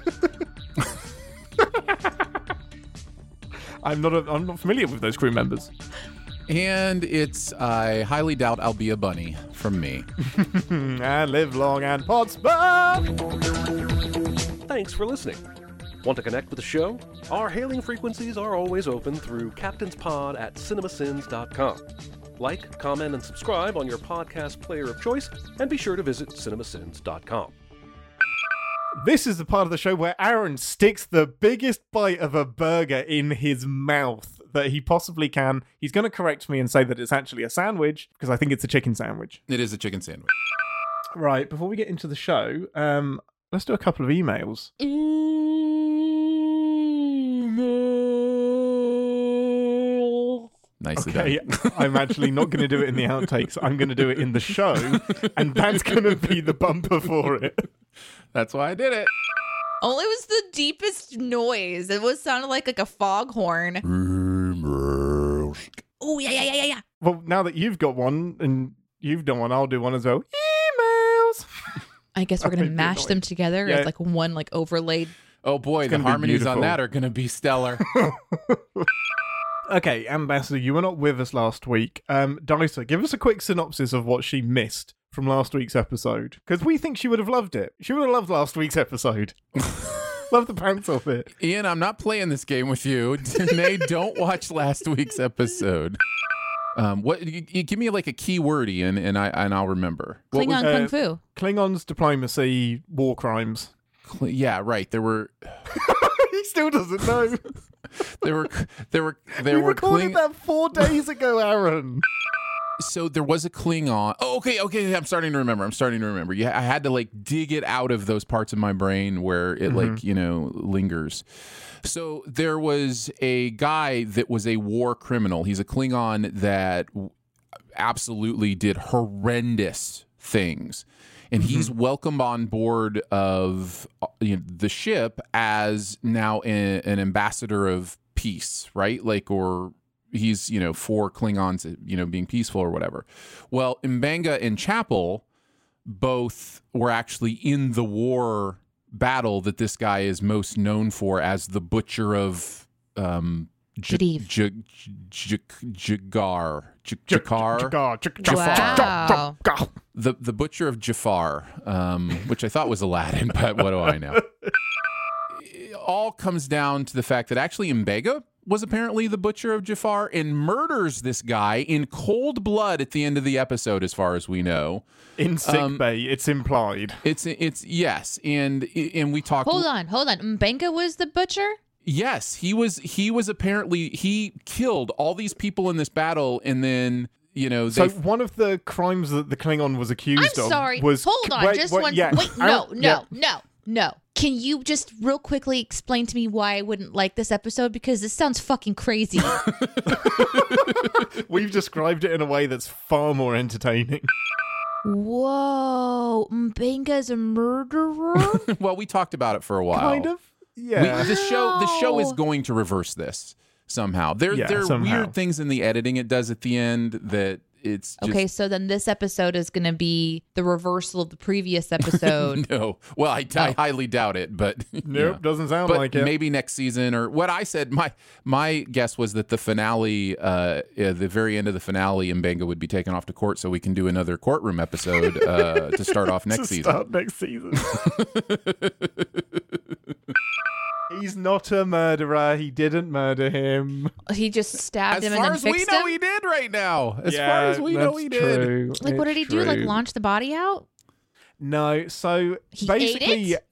I'm not familiar with those crew members. And I highly doubt I'll be a bunny from me. And live long and prosper. Thanks for listening. Want to connect with the show? Our hailing frequencies are always open through captainspod@cinemasins.com. Like, comment, and subscribe on your podcast player of choice, and be sure to visit cinemasins.com. This is the part of the show where Aaron sticks the biggest bite of a burger in his mouth that he possibly can. He's going to correct me and say that it's actually a sandwich, because I think it's a chicken sandwich. It is a chicken sandwich. Right, before we get into the show, let's do a couple of emails. Nicely Okay, done. I'm actually not going to do it in the outtakes. I'm going to do it in the show, and that's going to be the bumper for it. That's why I did it. Oh, it was the deepest noise. It was sounded like a foghorn. Oh, yeah. Well, now that you've got one and you've done one, I'll do one as well. Emails. I guess we're going to That'd be mash annoying. them together Yeah. as like one overlaid. Oh boy, the gonna be harmonies on beautiful. that are going to be stellar. Okay, Ambassador, you were not with us last week. Dicer, give us a quick synopsis of what she missed from last week's episode. Because we think she would have loved it. She would have loved last week's episode. Love the pants off it. Ian, I'm not playing this game with you. Danae, don't watch last week's episode. What? You give me like a key word, Ian, and I'll remember. Klingon Kung Fu. Klingons, diplomacy, war crimes. Yeah, right. There were. He still doesn't know. There were. We recorded that 4 days ago, Aaron. So there was a Klingon. Oh, okay. I'm starting to remember. Yeah, I had to like dig it out of those parts of my brain where it lingers. So there was a guy that was a war criminal. He's a Klingon that absolutely did horrendous things. And he's welcomed on board of the ship as now an ambassador of peace, right? Like, or he's, for Klingons, being peaceful or whatever. Well, M'Benga and Chapel both were actually in the war battle that this guy is most known for as the butcher of Jafar. Wow. The butcher of Jafar, which I thought was Aladdin, but what do I know? It all comes down to the fact that actually M'Benga was apparently the butcher of Jafar and murders this guy in cold blood at the end of the episode, as far as we know. In sickbay, it's implied. It's yes, and we talked. Hold on. M'Benga was the butcher? Yes, he was apparently, he killed all these people in this battle, and then so one of the crimes that the Klingon was accused of was... Hold on, no. Can you just real quickly explain to me why I wouldn't like this episode? Because this sounds fucking crazy. We've described it in a way that's far more entertaining. Whoa, M'Benga's a murderer? Well, we talked about it for a while. Kind of, yeah. The show is going to reverse this somehow. There are weird things in the editing it does at the end that it's just... Okay, so then this episode is going to be the reversal of the previous episode. No. Well, I highly doubt it, but... Nope, doesn't sound like it. Maybe next season, or what I said, my guess was that the finale, the very end of the finale, M'Benga would be taken off to court so we can do another courtroom episode to start off next season. Start next season. He's not a murderer. He didn't murder him. He just stabbed him and then fixed him? As far as we know, he did right now. As far as we know, he did. Like, what did he do? Like, launch the body out? No. So, he basically... ate it?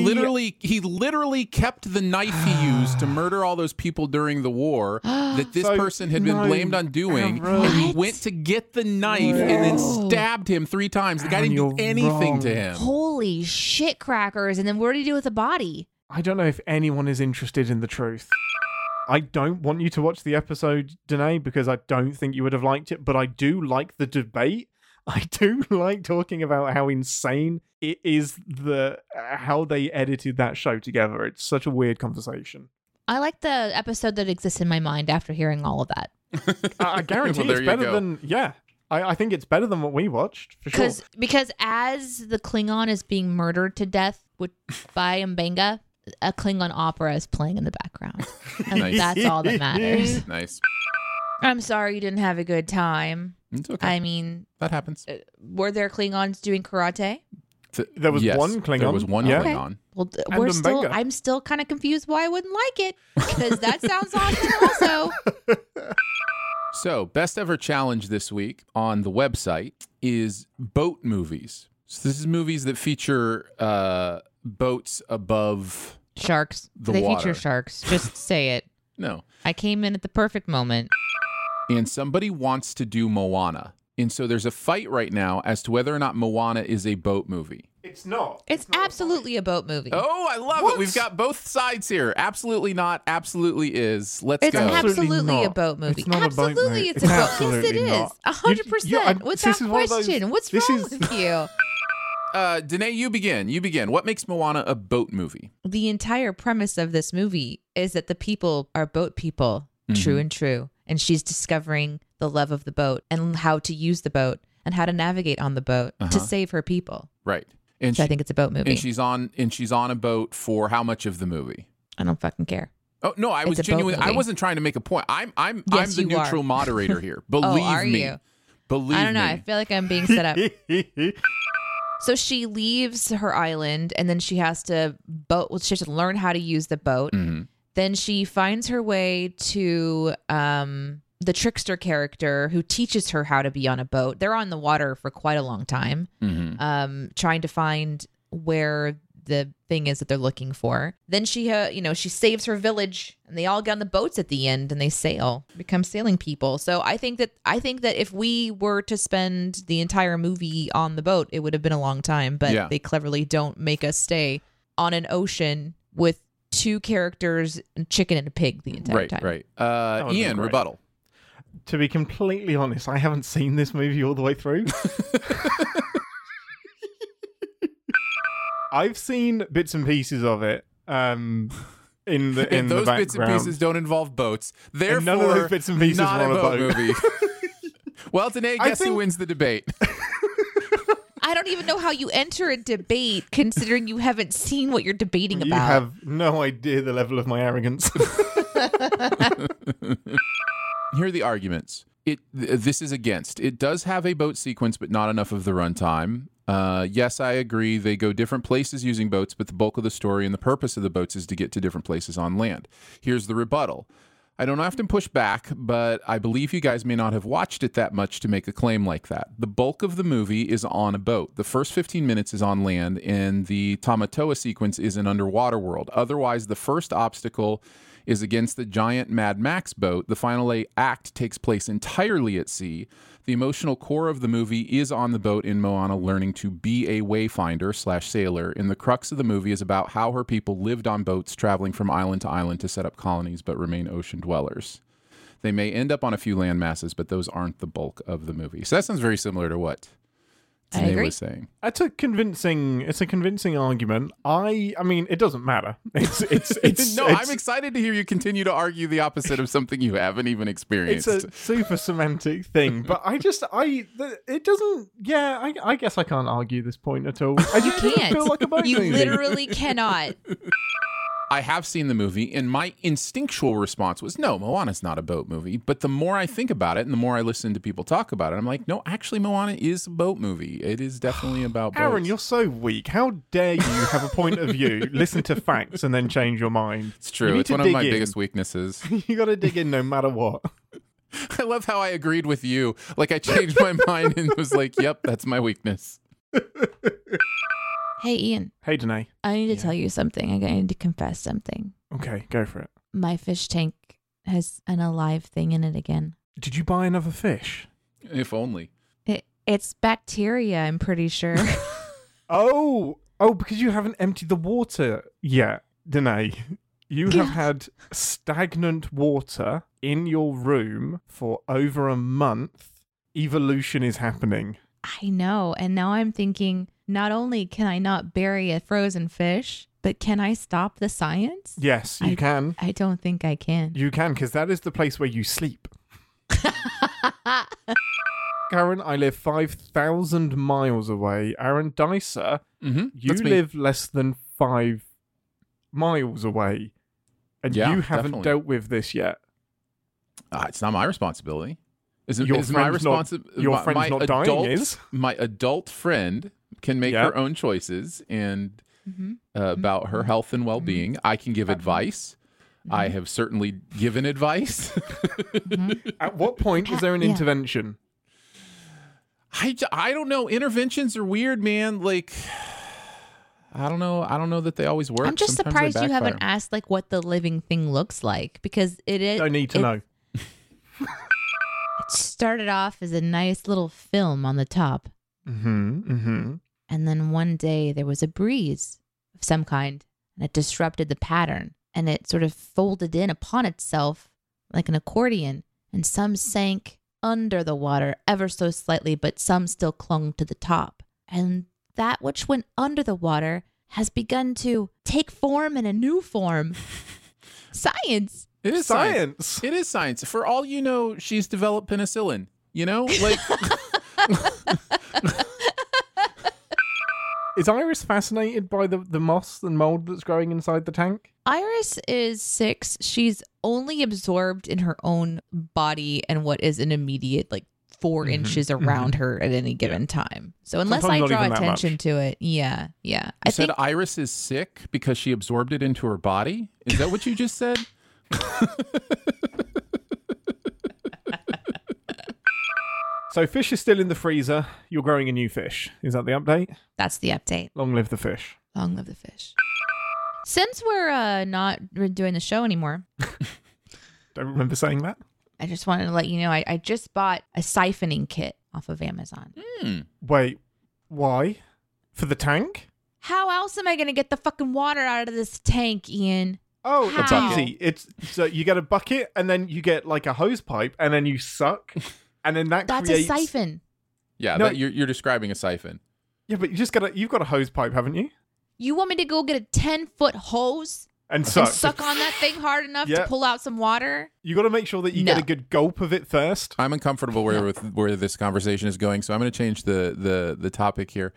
He literally kept the knife he used to murder all those people during the war that this person had been blamed on doing. And he went to get the knife and then stabbed him 3 times. The guy didn't do anything to him. Holy shit crackers. And then what did he do with the body? I don't know if anyone is interested in the truth. I don't want you to watch the episode, Danae, because I don't think you would have liked it, but I do like the debate. I do like talking about how insane it is, how they edited that show together. It's such a weird conversation. I like the episode that exists in my mind after hearing all of that. I guarantee it's better than... Yeah. I think it's better than what we watched, for sure. Because as the Klingon is being murdered to death by M'Benga, a Klingon opera is playing in the background. And Nice. that's all that matters. Nice. I'm sorry you didn't have a good time. It's okay. I mean... That happens. Were there Klingons doing karate? There was one Klingon. There was one Klingon. Well, M'Benga. I'm still kind of confused why I wouldn't like it. Because that sounds awesome also. So, best ever challenge this week on the website is boat movies. So this is movies that feature boats above sharks. They feature sharks. Just say it. No. I came in at the perfect moment. And somebody wants to do Moana. And so there's a fight right now as to whether or not Moana is a boat movie. It's not. It's absolutely a boat movie. Oh, I love it. We've got both sides here. Absolutely not. Absolutely is. Let's go. It's absolutely a boat movie. It's not absolutely, a boat movie. it's a boat. Absolutely Yes, it is. 100%. Without question. What's wrong with you? Danae, you begin. What makes Moana a boat movie? The entire premise of this movie is that the people are boat people, true and true. And she's discovering the love of the boat and how to use the boat and how to navigate on the boat to save her people. Right. And so I think it's a boat movie. And she's on a boat for how much of the movie? I don't fucking care. Oh no, I was genuinely. I wasn't trying to make a point. I'm the neutral moderator here. Believe me. You? Believe I don't know. me. I feel like I'm being set up. So she leaves her island, and then she has to boat. Well, she has to learn how to use the boat. Mm-hmm. Then she finds her way to the trickster character who teaches her how to be on a boat. They're on the water for quite a long time, trying to find where the thing is that they're looking for. Then she saves her village, and they all get on the boats at the end, and they sail, become sailing people. So I think that if we were to spend the entire movie on the boat, it would have been a long time. But they cleverly don't make us stay on an ocean with two characters, a chicken and a pig, the entire time. Right. Ian, rebuttal. To be completely honest, I haven't seen this movie all the way through. I've seen bits and pieces of it in those the background. Bits and pieces don't involve boats. Therefore, none of those bits and pieces not were on a boat movie. Well, Danae, guess who wins the debate? I don't even know how you enter a debate, considering you haven't seen what you're debating about. You have no idea the level of my arrogance. Here are the arguments. This is against. It does have a boat sequence, but not enough of the runtime. Yes, I agree. They go different places using boats, but the bulk of the story and the purpose of the boats is to get to different places on land. Here's the rebuttal. I don't often push back, but I believe you guys may not have watched it that much to make a claim like that. The bulk of the movie is on a boat. The first 15 minutes is on land, and the Tamatoa sequence is an underwater world. Otherwise, the first obstacle is against the giant Mad Max boat. The final act takes place entirely at sea. The emotional core of the movie is on the boat in Moana learning to be a wayfinder/sailor, and the crux of the movie is about how her people lived on boats traveling from island to island to set up colonies but remain ocean dwellers. They may end up on a few land masses, but those aren't the bulk of the movie. So that sounds very similar to what Danae was saying. It's a convincing argument. I mean, it doesn't matter. I'm excited to hear you continue to argue the opposite of something you haven't even experienced. It's a super semantic thing, but I guess I can't argue this point at all. You can't. Feel like a boat you movie. Literally cannot. I have seen the movie, and my instinctual response was, no, Moana's not a boat movie. But the more I think about it, and the more I listen to people talk about it, I'm like, no, actually, Moana is a boat movie. It is definitely about boats. Aaron, you're so weak. How dare you have a point of view, listen to facts, and then change your mind? It's true. It's one of my biggest weaknesses. You got to dig in no matter what. I love how I agreed with you. Like, I changed my mind and was like, yep, that's my weakness. Hey, Ian. Hey, Danae. I need to tell you something. I need to confess something. Okay, go for it. My fish tank has an alive thing in it again. Did you buy another fish? If only. It's bacteria, I'm pretty sure. Oh, because you haven't emptied the water yet, Danae. You have had stagnant water in your room for over a month. Evolution is happening. I know. And now I'm thinking, not only can I not bury a frozen fish, but can I stop the science? Yes, you can. I don't think I can. You can, because that is the place where you sleep. Aaron, I live 5,000 miles away. Aaron Dicer, you live less than 5 miles away. And you haven't dealt with this yet. It's not my responsibility. Your friend's not dying, is? My adult friend can make her own choices and about her health and well-being. I can give advice. I have certainly given advice. At what point is there an intervention? I don't know. Interventions are weird, man. Like, I don't know that they always work. I'm just Sometimes surprised you haven't asked like what the living thing looks like, because it is. I need to know. It started off as a nice little film on the top. And then one day there was a breeze of some kind, and it disrupted the pattern, and it sort of folded in upon itself like an accordion, and some sank under the water ever so slightly, but some still clung to the top. And that which went under the water has begun to take form in a new form. Science. It is science. It is science. For all you know, she's developed penicillin. You know, like. Is Iris fascinated by the moss and mold that's growing inside the tank? Iris is 6. She's only absorbed in her own body and what is an immediate 4 inches around her at any given time. So unless Sometimes I not draw even that attention much. to it, yeah. You I said think Iris is sick because she absorbed it into her body? Is that what you just said? So fish is still in the freezer. You're growing a new fish. Is that the update? that's the update. Long live the fish. Long live the fish. Since we're not doing the show anymore, Don't remember saying that. I just wanted to let you know I just bought a siphoning kit off of Amazon. Wait, why? For the tank? How else am I going to get the fucking water out of this tank, Ian? Oh, it's How? easy. It's so you get a bucket and then you get a hose pipe and then you suck and then that's a siphon. Yeah, No. you're describing a siphon. Yeah, but you've got a hose pipe, haven't you? You want me to go get a 10-foot hose And and suck. suck on that thing hard enough Yeah. to pull out some water? You got to make sure that you No. get a good gulp of it first. I'm uncomfortable with where this conversation is going, so I'm going to change the topic here.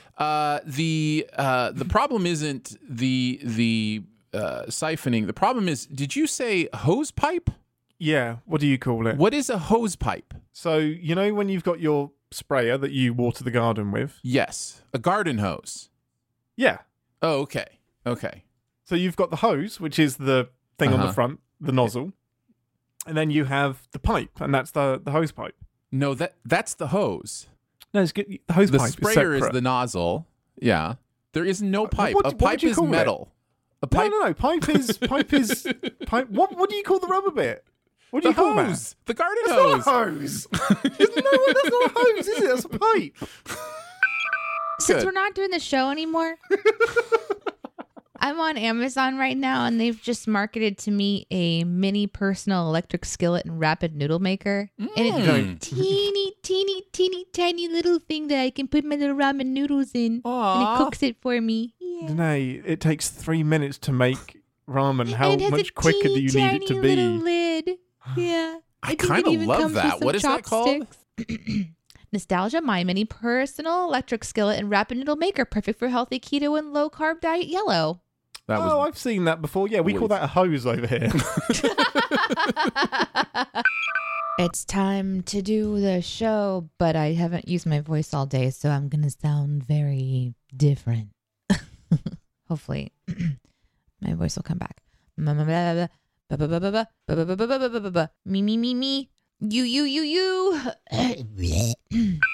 The problem isn't the siphoning. The problem is, did you say hose pipe? Yeah. What do you call it? What is a hose pipe? So you know when you've got your sprayer that you water the garden with? Yes, a garden hose. Yeah. Oh, okay. So you've got the hose, which is the thing on the Uh-huh. front, the nozzle, and then you have the pipe, and that's the hose pipe. No, that's the hose. No, it's good. The hose The pipe sprayer is is separate. the nozzle. Yeah, there is no pipe. what A would pipe you is call it? metal. A No, pipe. no. Pipe is pipe. What do you call the rubber bit? What do The you call hose. The garden that? hose. That's not a hose. That's not a hose, is it? That's a pipe. Since Good. we're not doing the show anymore, I'm on Amazon right now, and they've just marketed to me a mini personal electric skillet and rapid noodle maker. And it's a teeny tiny little thing that I can put my little ramen noodles in, and Aw. it cooks it for me. Yeah. Danae, it takes 3 minutes to make ramen. How And it has much a quicker do you need it to teeny little be? lid. Yeah. I think kinda it even love comes with that. some What is that called? chopsticks. Nostalgia, my mini personal electric skillet and rapid noodle maker, perfect for healthy keto and low carb diet yellow. That was Oh, I've seen that before. Yeah, we call that a hose over here. It's time to do the show, but I haven't used my voice all day, so I'm going to sound very different. Hopefully, my voice will come back. Me, you.